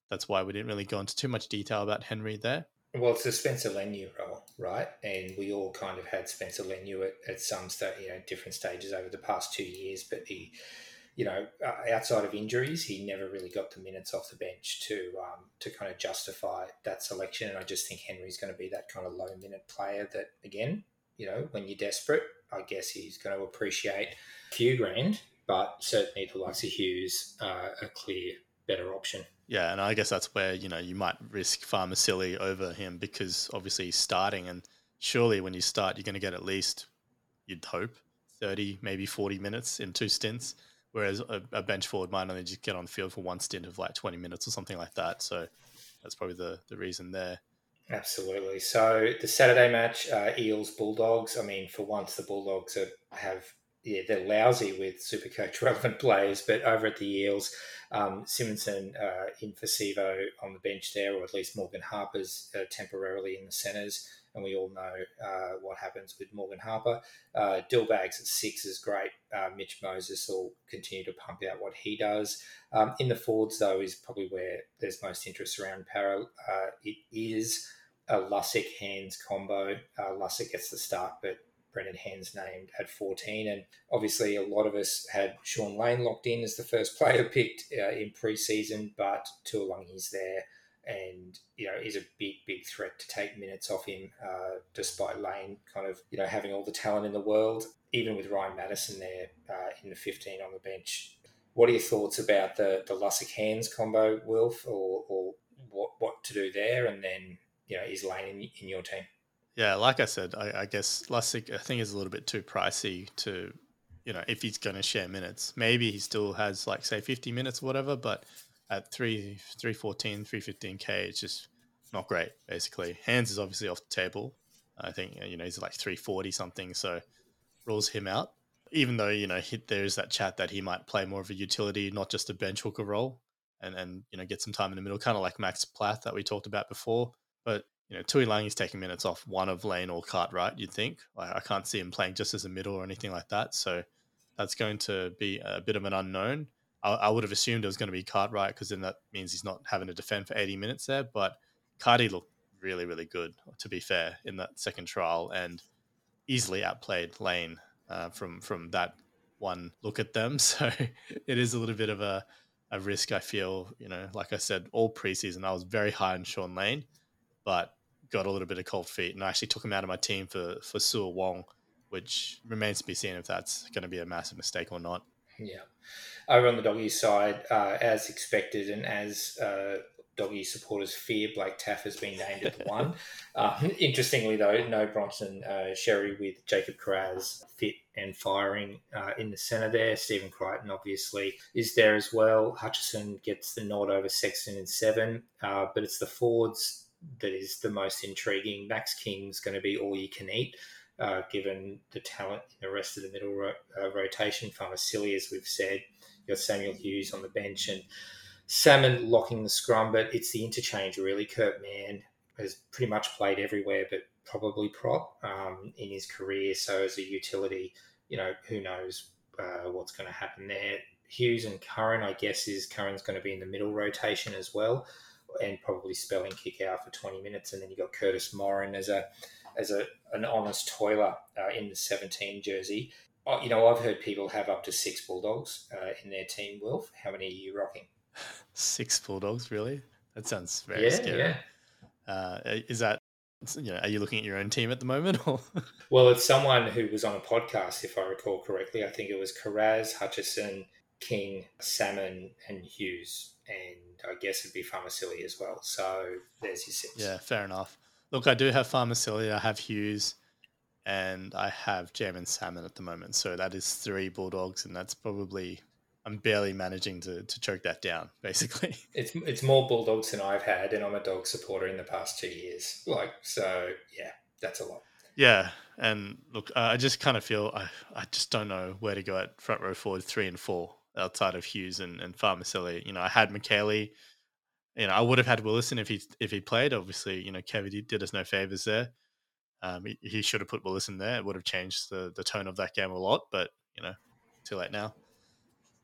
that's why we didn't really go into too much detail about Henry there. Well, it's the Spencer Leniu role, right? And we all kind of had Spencer Leniu at, at some sta- you know, different stages over the past two years. But he, you know, uh, outside of injuries, he never really got the minutes off the bench to um, to kind of justify that selection. And I just think Henry's going to be that kind of low minute player that, again, you know, when you're desperate, I guess he's going to appreciate a few grand, but certainly the likes of Hughes are a clear better option. Yeah, and I guess that's where, you know, you might risk Farmasili over him because obviously he's starting, and surely when you start, you're going to get at least, you'd hope, thirty, maybe forty minutes in two stints, whereas a, a bench forward might only just get on the field for one stint of like twenty minutes or something like that. So that's probably the, the reason there. Absolutely. So the Saturday match, uh, Eels Bulldogs. I mean, for once the Bulldogs are, have yeah they're lousy with Supercoach relevant players, but over at the Eels, um, Simonson uh, in for Sivo on the bench there, or at least Morgan Harper's uh, temporarily in the centres, and we all know uh, what happens with Morgan Harper. Uh, Dillbags at six is great. Uh, Mitch Moses will continue to pump out what he does. Um, in the forwards, though, is probably where there's most interest around Para. Uh, it is a Lussick-Hands combo. Uh, Lussick gets the start, but Brendan Hands named at fourteen. And obviously a lot of us had Sean Lane locked in as the first player picked uh, in pre-season, but Tuolangi's there and, you know, is a big, big threat to take minutes off him, uh, despite Lane kind of, you know, having all the talent in the world, even with Ryan Madison there uh, in the fifteen on the bench. What are your thoughts about the, the Lussick-Hands combo, Wilf, or, or what, what to do there? And then, you know, is Lane in, in your team? Yeah, like I said, I, I guess Lussick, I think, is a little bit too pricey to, you know, if he's going to share minutes. Maybe he still has, like, say, fifty minutes or whatever, but at three, three fourteen, three fifteen K, it's just not great, basically. Hands is obviously off the table. I think, you know, he's like three forty something, so rules him out. Even though, you know, he, there's that chat that he might play more of a utility, not just a bench hooker role, and, and you know, get some time in the middle, kind of like Max Plath that we talked about before. But, you know, Tuolangi's taking minutes off one of Lane or Cartwright, you'd think. Like, I can't see him playing just as a middle or anything like that. So that's going to be a bit of an unknown. I, I would have assumed it was going to be Cartwright because then that means he's not having to defend for eighty minutes there. But Carty looked really, really good, to be fair, in that second trial and easily outplayed Lane uh, from, from that one look at them. So it is a little bit of a, a risk, I feel. You know, like I said, all preseason, I was very high on Sean Lane, but got a little bit of cold feet, and I actually took him out of my team for for Suo Wong, which remains to be seen if that's going to be a massive mistake or not. Yeah. Over on the Doggies side, uh, as expected and as uh, Doggy supporters fear, Blake Taff has been named at the one. Um, interestingly, though, no Bronson uh, Sherry with Jacob Carraz fit and firing uh, in the centre there. Stephen Crichton, obviously, is there as well. Hutchison gets the nod over Sexton in seven, uh, but it's the forwards that is the most intriguing. Max King's going to be all you can eat, uh, given the talent in the rest of the middle ro- uh, rotation. Farmasili, as we've said. You've got Samuel Hughes on the bench and Salmon locking the scrum, but it's the interchange, really. Kurt Mann has pretty much played everywhere, but probably prop um, in his career. So as a utility, you know, who knows uh, what's going to happen there. Hughes and Curran, I guess, is Curran's going to be in the middle rotation as well, and probably spelling kick out for twenty minutes. And then you got Curtis Morin as a as a an honest toiler uh, in the seventeen jersey. Oh, you know, I've heard people have up to six Bulldogs uh, in their team, Wilf. How many are you rocking? Six Bulldogs, really? That sounds very yeah, scary. Yeah. Uh, is that, you know, are you looking at your own team at the moment? Or? Well, it's someone who was on a podcast, if I recall correctly. I think it was Carraz, Hutchison, King, Salmon, and Hughes. And I guess it'd be Farmasili as well. So there's your six. Yeah, fair enough. Look, I do have Farmasili, I have Hughes, and I have Jamin Salmon at the moment. So that is three Bulldogs, and that's probably... I'm barely managing to, to choke that down, basically. It's it's more Bulldogs than I've had, and I'm a dog supporter in the past two years. Like, so, yeah, that's a lot. Yeah, and look, uh, I just kind of feel I, I just don't know where to go at front row forward three and four outside of Hughes and, and Farmasili. You know, I had McKaylee. You know, I would have had Willison if he if he played. Obviously, you know, Kevin did, did us no favors there. Um, he, he should have put Willison there. It would have changed the, the tone of that game a lot, but, you know, too late now.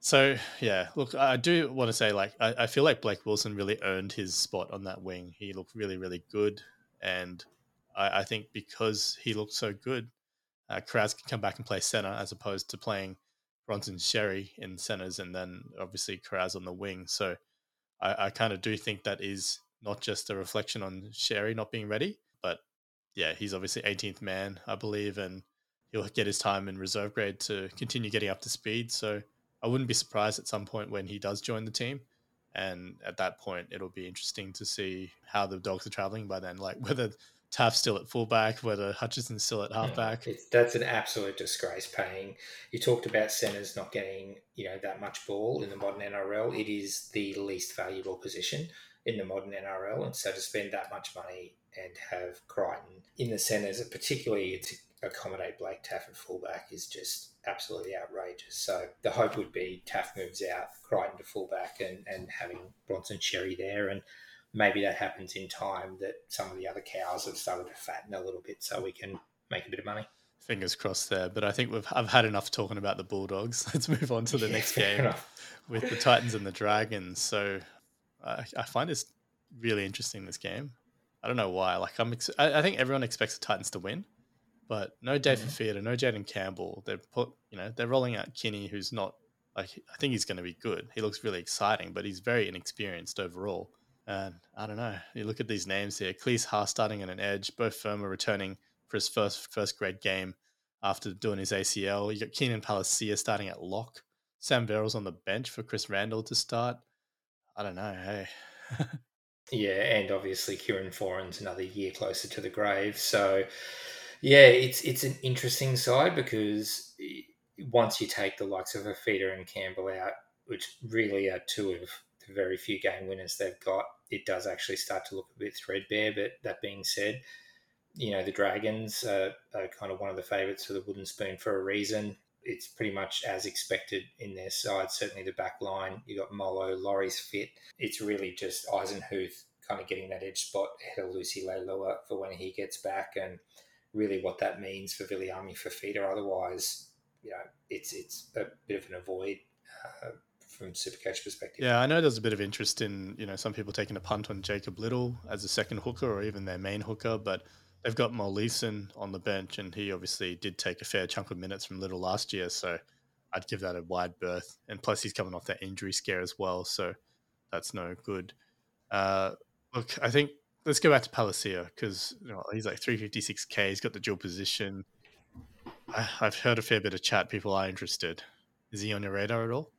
So yeah, look, I do want to say like I, I feel like Blake Wilson really earned his spot on that wing. He looked really, really good, and I, I think because he looked so good, uh, Kraz can come back and play center as opposed to playing Bronson Sherry in centers and then obviously Kraz on the wing. So I, I kind of do think that is not just a reflection on Sherry not being ready, but yeah, he's obviously eighteenth man, I believe, and he'll get his time in reserve grade to continue getting up to speed. So I wouldn't be surprised at some point when he does join the team. And at that point, it'll be interesting to see how the Dogs are traveling by then, like whether Taft's still at fullback, whether Hutchison's still at Oh, halfback. it's, that's an absolute disgrace paying. You talked about centres not getting, you know, that much ball in the modern N R L. It is the least valuable position in the modern N R L. And so to spend that much money and have Crichton in the centres, and particularly to accommodate Blake Taff at fullback, is just absolutely outrageous. So the hope would be Taff moves out, Crichton to fullback, and, and having Bronson Cherry there. And maybe that happens in time, that some of the other cows have started to fatten a little bit so we can make a bit of money. Fingers crossed there. But I think we've I've had enough talking about the Bulldogs. Let's move on to the Yeah, next fair game enough. with the Titans and the Dragons. So I, I find this really interesting, this game. I don't know why. Like I'm, ex- I, I think everyone expects the Titans to win, but no Dave Mhm. Fafita, no Jaden Campbell. They're put, you know, they're rolling out Kinney, who's not like I think he's going to be good. He looks really exciting, but he's very inexperienced overall. And I don't know. You look at these names here: Cleese Haas starting on an edge, Bo Firma returning for his first first grade game after doing his A C L. You got Keenan Palacia starting at lock. Sam Verrills on the bench for Chris Randall to start. I don't know. Hey. Yeah, and obviously Kieran Foran's another year closer to the grave. So, yeah, it's it's an interesting side because once you take the likes of Fafita and Campbell out, which really are two of the very few game winners they've got, it does actually start to look a bit threadbare. But that being said, you know, the Dragons are, are kind of one of the favourites for the wooden spoon for a reason. It's pretty much as expected in their side. Certainly the back line, you got Molo, Laurie's fit. It's really just Eisenhuth kind of getting that edge spot ahead of Lucy Leilua for when he gets back, and really what that means for Viliami Fafita. Otherwise, you know, it's it's a bit of an avoid uh, from Supercoach perspective. Yeah, I know there's a bit of interest in, you know, some people taking a punt on Jacob Little as a second hooker or even their main hooker, but they've got Mo Leeson on the bench, and he obviously did take a fair chunk of minutes from Little last year, so I'd give that a wide berth. And plus, he's coming off that injury scare as well, so that's no good. Uh, look, I think let's go back to Palacia because you know, he's like three fifty-six K. He's got the dual position. I, I've heard a fair bit of chat. People are interested. Is he on your radar at all?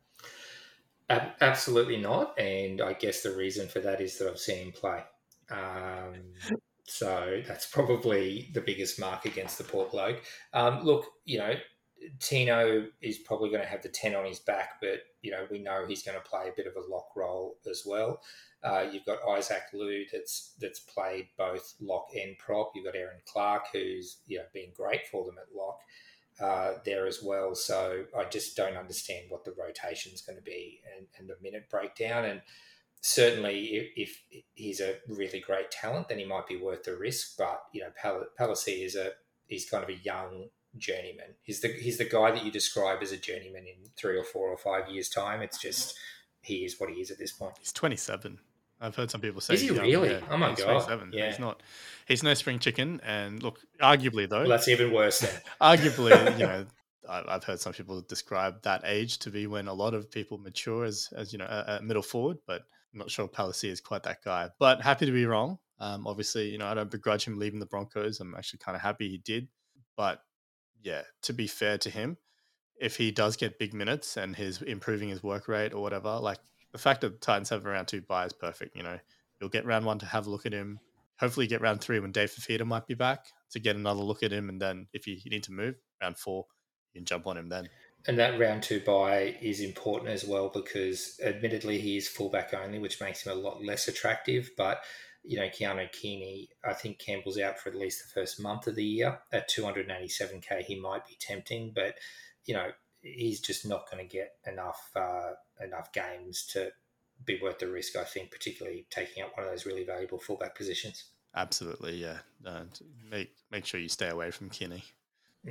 Ab- absolutely not. And I guess the reason for that is that I've seen him play. Um, so that's probably the biggest mark against the poor bloke. Um, look, you know, Tino is probably going to have the ten on his back, but, you know, we know he's going to play a bit of a lock role as well. Uh, you've got Isaac Liu that's that's played both lock and prop. You've got Aaron Clark, who's, you know, been great for them at lock. Uh, there as well. So I just don't understand what the rotation is going to be and, and the minute breakdown. And certainly, if, if he's a really great talent, then he might be worth the risk. But you know, Pal- Palacia is a he's kind of a young journeyman. He's the he's the guy that you describe as a journeyman in three or four or five years' time. It's just he is what he is at this point. He's twenty-seven. I've heard some people say Is he he's young. really? Yeah, Oh my he's god! twenty-seven. Yeah. He's not. He's no spring chicken. And look, arguably though, Well, that's even worse then. arguably, you know, I- I've heard some people describe that age to be when a lot of people mature as, as you know, a, a middle forward. But I'm not sure Palacia is quite that guy. But happy to be wrong. Um, obviously, you know, I don't begrudge him leaving the Broncos. I'm actually kind of happy he did. But yeah, to be fair to him, if he does get big minutes and he's improving his work rate or whatever, like the fact that the Titans have round two bye is perfect. You know, you'll get round one to have a look at him. Hopefully, get round three when Dave Fafita might be back to get another look at him. And then if you, you need to move round four, you can jump on him then. And that round two bye is important as well because admittedly he is fullback only, which makes him a lot less attractive. But, you know, Keanu Keeney, I think Campbell's out for at least the first month of the year. At two eighty-seven K, he might be tempting, but, you know, he's just not going to get enough uh, enough games to be worth the risk, I think, particularly taking up one of those really valuable fullback positions. Absolutely, yeah. And make make sure you stay away from Kinney. Yeah.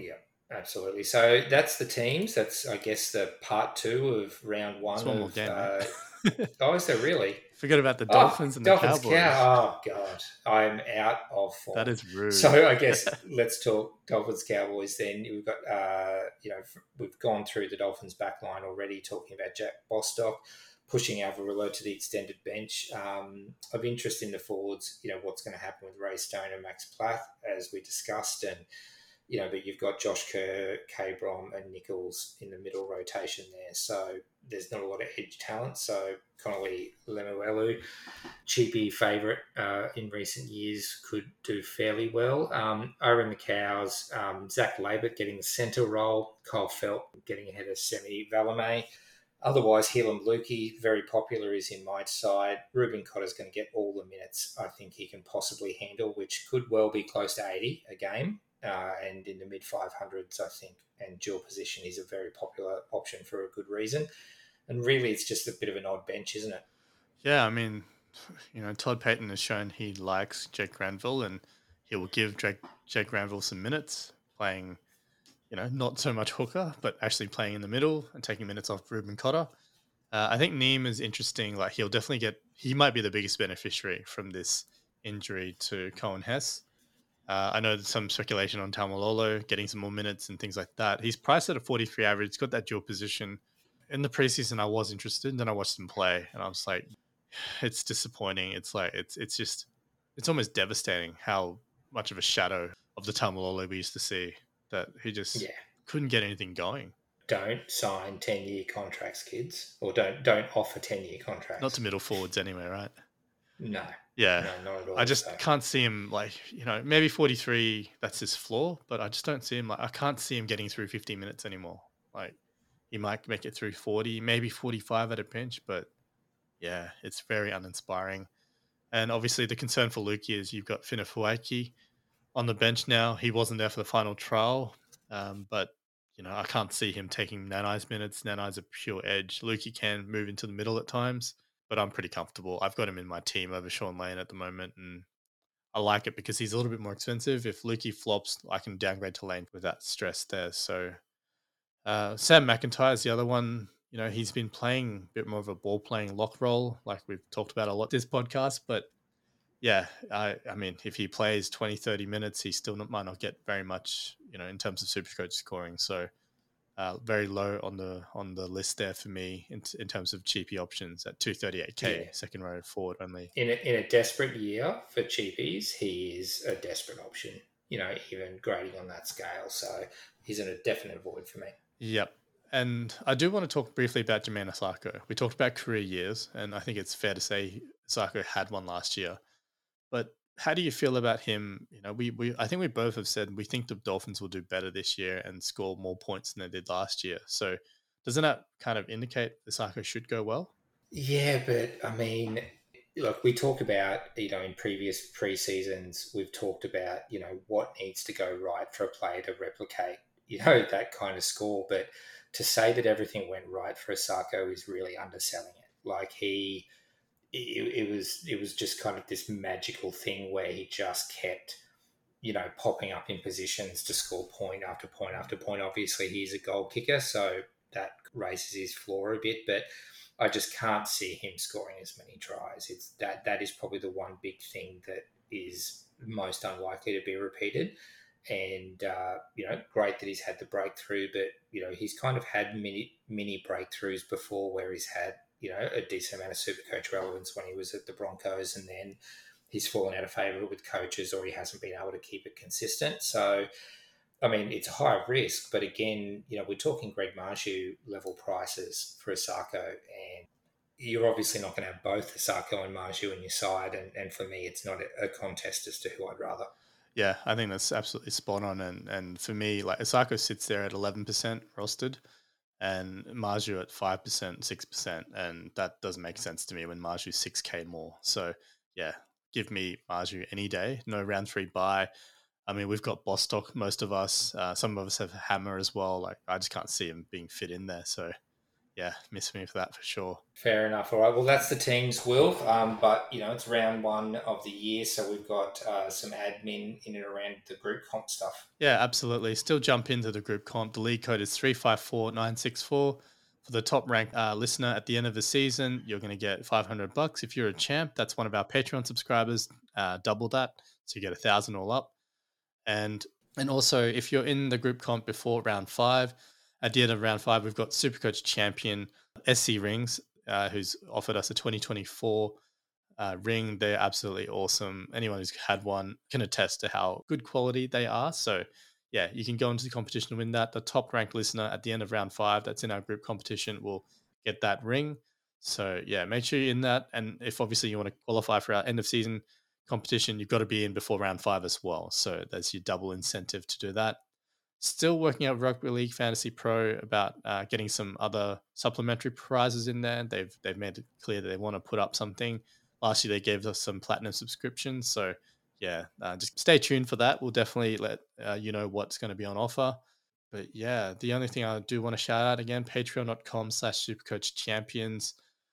Absolutely. So that's the teams. That's, I guess, the part two of round one It's one more of. game, Uh, mate. oh, is there really? Forget about the Oh, Dolphins and the Dolphins Cowboys. cow. Oh God, I'm out of form. That is rude. So I guess let's talk Dolphins Cowboys. Then we've got, uh, you know, we've gone through the Dolphins back line already, talking about Jack Bostock pushing Avarillo to the extended bench. Um, of interest in the forwards, you know, what's going to happen with Ray Stone and Max Plath, as we discussed, and you know, but you've got Josh Kerr, K. Brom, and Nichols in the middle rotation there. So there's not a lot of edge talent. So Connolly Lemuelu, cheapy favourite uh, in recent years, could do fairly well. Um, over in the Cows, um, Zach Labert getting the centre role, Kyle Felt getting ahead of Semi Valame. Otherwise, Helam Lukey, very popular, is in my side. Ruben Cotter's going to get all the minutes I think he can possibly handle, which could well be close to eighty a game. Uh, and in the mid five hundreds, I think, and dual position is a very popular option for a good reason. And really, it's just a bit of an odd bench, isn't it? Yeah, I mean, you know, Todd Payton has shown he likes Jake Granville, and he will give Jake, Jake Granville some minutes playing, you know, not so much hooker, but actually playing in the middle and taking minutes off Ruben Cotter. Uh, I think Neem is interesting. Like, he'll definitely get, he might be the biggest beneficiary from this injury to Cohen Hess. Uh, I know there's some speculation on Taumalolo getting some more minutes and things like that. He's priced at a forty-three average. He's got that dual position. In the preseason, I was interested, and then I watched him play, and I was like, it's disappointing. It's like, it's it's just, it's almost devastating how much of a shadow of the Taumalolo we used to see, that he just Yeah. couldn't get anything going. Don't sign ten-year contracts, kids. Or don't don't offer ten-year contracts. Not to middle forwards anyway, right? No. Yeah. No, not at all. I just so. can't see him, like, you know, maybe forty-three, that's his floor, but I just don't see him, like, I can't see him getting through fifty minutes anymore. Like, he might make it through forty, maybe forty-five at a pinch, but yeah, it's very uninspiring. And obviously the concern for Lukey is you've got Fina Fuaki on the bench now. He wasn't there for the final trial, um, but, you know, I can't see him taking Nanai's minutes. Nanai's a pure edge. Lukey can move into the middle at times, but I'm pretty comfortable. I've got him in my team over Sean Lane at the moment, and I like it because he's a little bit more expensive. If Lukey flops, I can downgrade to Lane with that stress there. So uh, Sam McIntyre is the other one. You know, he's been playing a bit more of a ball-playing lock role, like we've talked about a lot this podcast. But yeah, I, I mean, if he plays twenty, thirty minutes, he still not, might not get very much, you know, in terms of Supercoach scoring. So Uh, very low on the on the list there for me in, in terms of cheapy options at two thirty-eight K, Yeah. second row forward only. In a, in a desperate year for cheapies, he is a desperate option, you know, even grading on that scale. So he's in a definite void for me. Yep. And I do want to talk briefly about Jermaine Osako. We talked about career years, and I think it's fair to say Osako had one last year. But how do you feel about him? You know, we, we I think we both have said we think the Dolphins will do better this year and score more points than they did last year. So doesn't that kind of indicate Osako should go well? Yeah, but I mean, look, we talk about, you know, in previous pre-seasons, we've talked about, you know, what needs to go right for a player to replicate, you know, that kind of score. But to say that everything went right for Osako is really underselling it. Like he... It, it was it was just kind of this magical thing where he just kept, you know, popping up in positions to score point after point after point. Obviously, he's a goal kicker, so that raises his floor a bit, but I just can't see him scoring as many tries. It's that that is probably the one big thing that is most unlikely to be repeated. And, uh, you know, great that he's had the breakthrough, but, you know, he's kind of had mini, mini breakthroughs before where he's had, you know, a decent amount of Supercoach relevance when he was at the Broncos, and then he's fallen out of favour with coaches, or he hasn't been able to keep it consistent. So, I mean, it's a high risk, but again, you know, we're talking Greg Marzhew level prices for Osako, and you're obviously not going to have both Osako and Marzhew in your side, and, and for me, it's not a, a contest as to who I'd rather. Yeah, I think that's absolutely spot on, and and for me, like Osako sits there at eleven percent rostered, and Marzhew at five percent, six percent, and that doesn't make sense to me when Marzhew's six K more. So, yeah, give me Marzhew any day. No round three buy. I mean, we've got Bostock, most of us. Uh, some of us have Hammer as well. Like, I just can't see him being fit in there. So, yeah, miss me for that for sure. Fair enough. All right. Well, that's the teams, Will. Um, but, you know, it's round one of the year, so we've got uh, some admin in and around the group comp stuff. Yeah, absolutely. Still jump into the group comp. The league code is three five four nine six four. For the top ranked uh, listener at the end of the season, you're going to get five hundred bucks. If you're a champ, that's one of our Patreon subscribers, uh, double that. So you get a thousand all up. And and also, if you're in the group comp before round five, at the end of round five, we've got Supercoach champion S C Rings, uh, who's offered us a twenty twenty-four uh, ring. They're absolutely awesome. Anyone who's had one can attest to how good quality they are. So yeah, you can go into the competition and win that. The top ranked listener at the end of round five that's in our group competition will get that ring. So yeah, make sure you're in that. And if obviously you want to qualify for our end of season competition, you've got to be in before round five as well. So there's your double incentive to do that. Still working out Rugby League Fantasy Pro about uh, getting some other supplementary prizes in there. They've they've made it clear that they want to put up something. Last year they gave us some platinum subscriptions. So yeah, uh, just stay tuned for that. We'll definitely let uh, you know what's going to be on offer. But yeah, the only thing I do want to shout out again, patreon.com slash supercoach champions.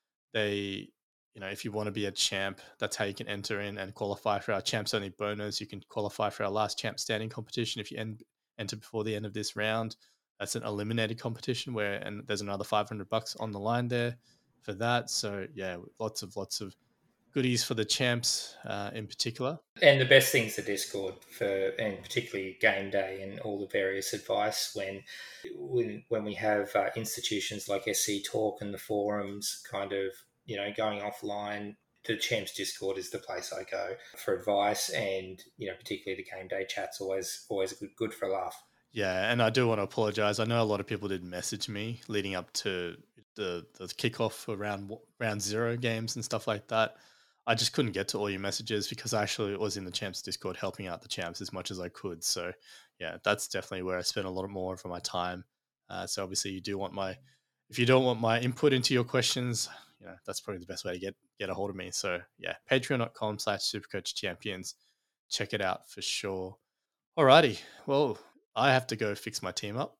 They, you know, if you want to be a champ, that's how you can enter in and qualify for our champs only bonus. You can qualify for our last champ standing competition if you end, enter before the end of this round. That's an eliminated competition where, and there's another five hundred bucks on the line there for that. So yeah, lots of, lots of goodies for the champs uh, in particular. And the best thing's the Discord for, and particularly game day and all the various advice when when when we have uh, institutions like S C Talk and the forums kind of, you know, going offline. The Champs Discord is the place I go for advice, and, you know, particularly the game day chat's always always good good for a laugh. Yeah, and I do want to apologize. I know a lot of people did message me leading up to the the kickoff for round round zero games and stuff like that. I just couldn't get to all your messages because I actually was in the Champs Discord helping out the champs as much as I could. So yeah, that's definitely where I spent a lot more of my time. Uh, so obviously you do want my, if you don't want my input into your questions, you know, that's probably the best way to get, get a hold of me. So yeah, patreon.com slash supercoach champions. Check it out for sure. Alrighty. Well, I have to go fix my team up.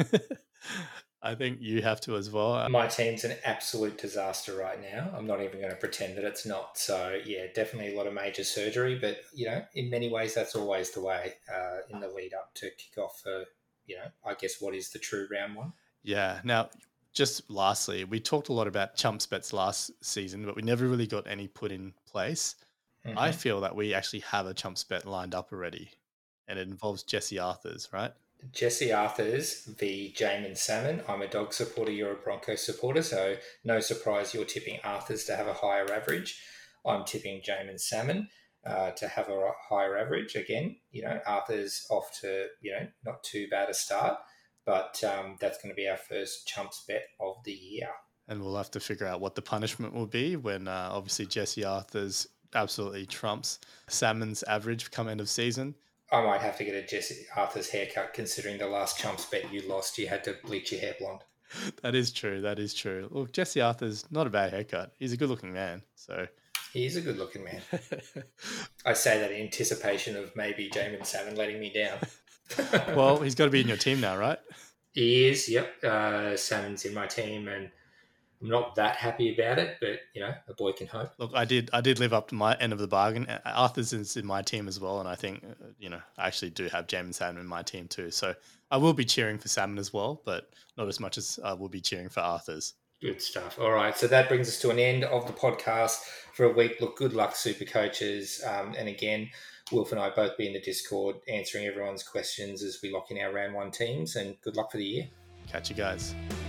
I think you have to as well. My team's an absolute disaster right now. I'm not even going to pretend that it's not. So yeah, definitely a lot of major surgery, but, you know, in many ways, that's always the way uh, in the lead up to kick off for, you know, I guess what is the true round one. Yeah. Now, just lastly, we talked a lot about chumps bets last season, but we never really got any put in place. Mm-hmm. I feel that we actually have a chumps bet lined up already, and it involves Jesse Arthurs, right? Jesse Arthurs v. Jamin Salmon. I'm a dog supporter, you're a Broncos supporter, so no surprise you're tipping Arthurs to have a higher average. I'm tipping Jamin Salmon uh, to have a higher average. Again, you know, Arthurs off to, you know, not too bad a start, but um, that's going to be our first chumps bet of the year. And we'll have to figure out what the punishment will be when uh, obviously Jesse Arthurs absolutely trumps Salmon's average come end of season. I might have to get a Jesse Arthurs haircut, considering the last chumps bet you lost, you had to bleach your hair blonde. That is true. That is true. Look, Jesse Arthur's not a bad haircut. He's a good-looking man. So he is a good-looking man. I say that in anticipation of maybe Jamin Salmon letting me down. Well, he's got to be in your team now, right? He is. Yep. Uh, Salmon's in my team, and I'm not that happy about it, but, you know, a boy can hope. Look, I did I did live up to my end of the bargain. Arthur's is in my team as well, and I think, you know, I actually do have Jamin Salmon in my team too. So I will be cheering for Salmon as well, but not as much as I will be cheering for Arthur's. Good stuff. All right, so that brings us to an end of the podcast for a week. Look, good luck, super coaches. Um, and again, Wilf and I both be in the Discord answering everyone's questions as we lock in our round one teams, and good luck for the year. Catch you guys.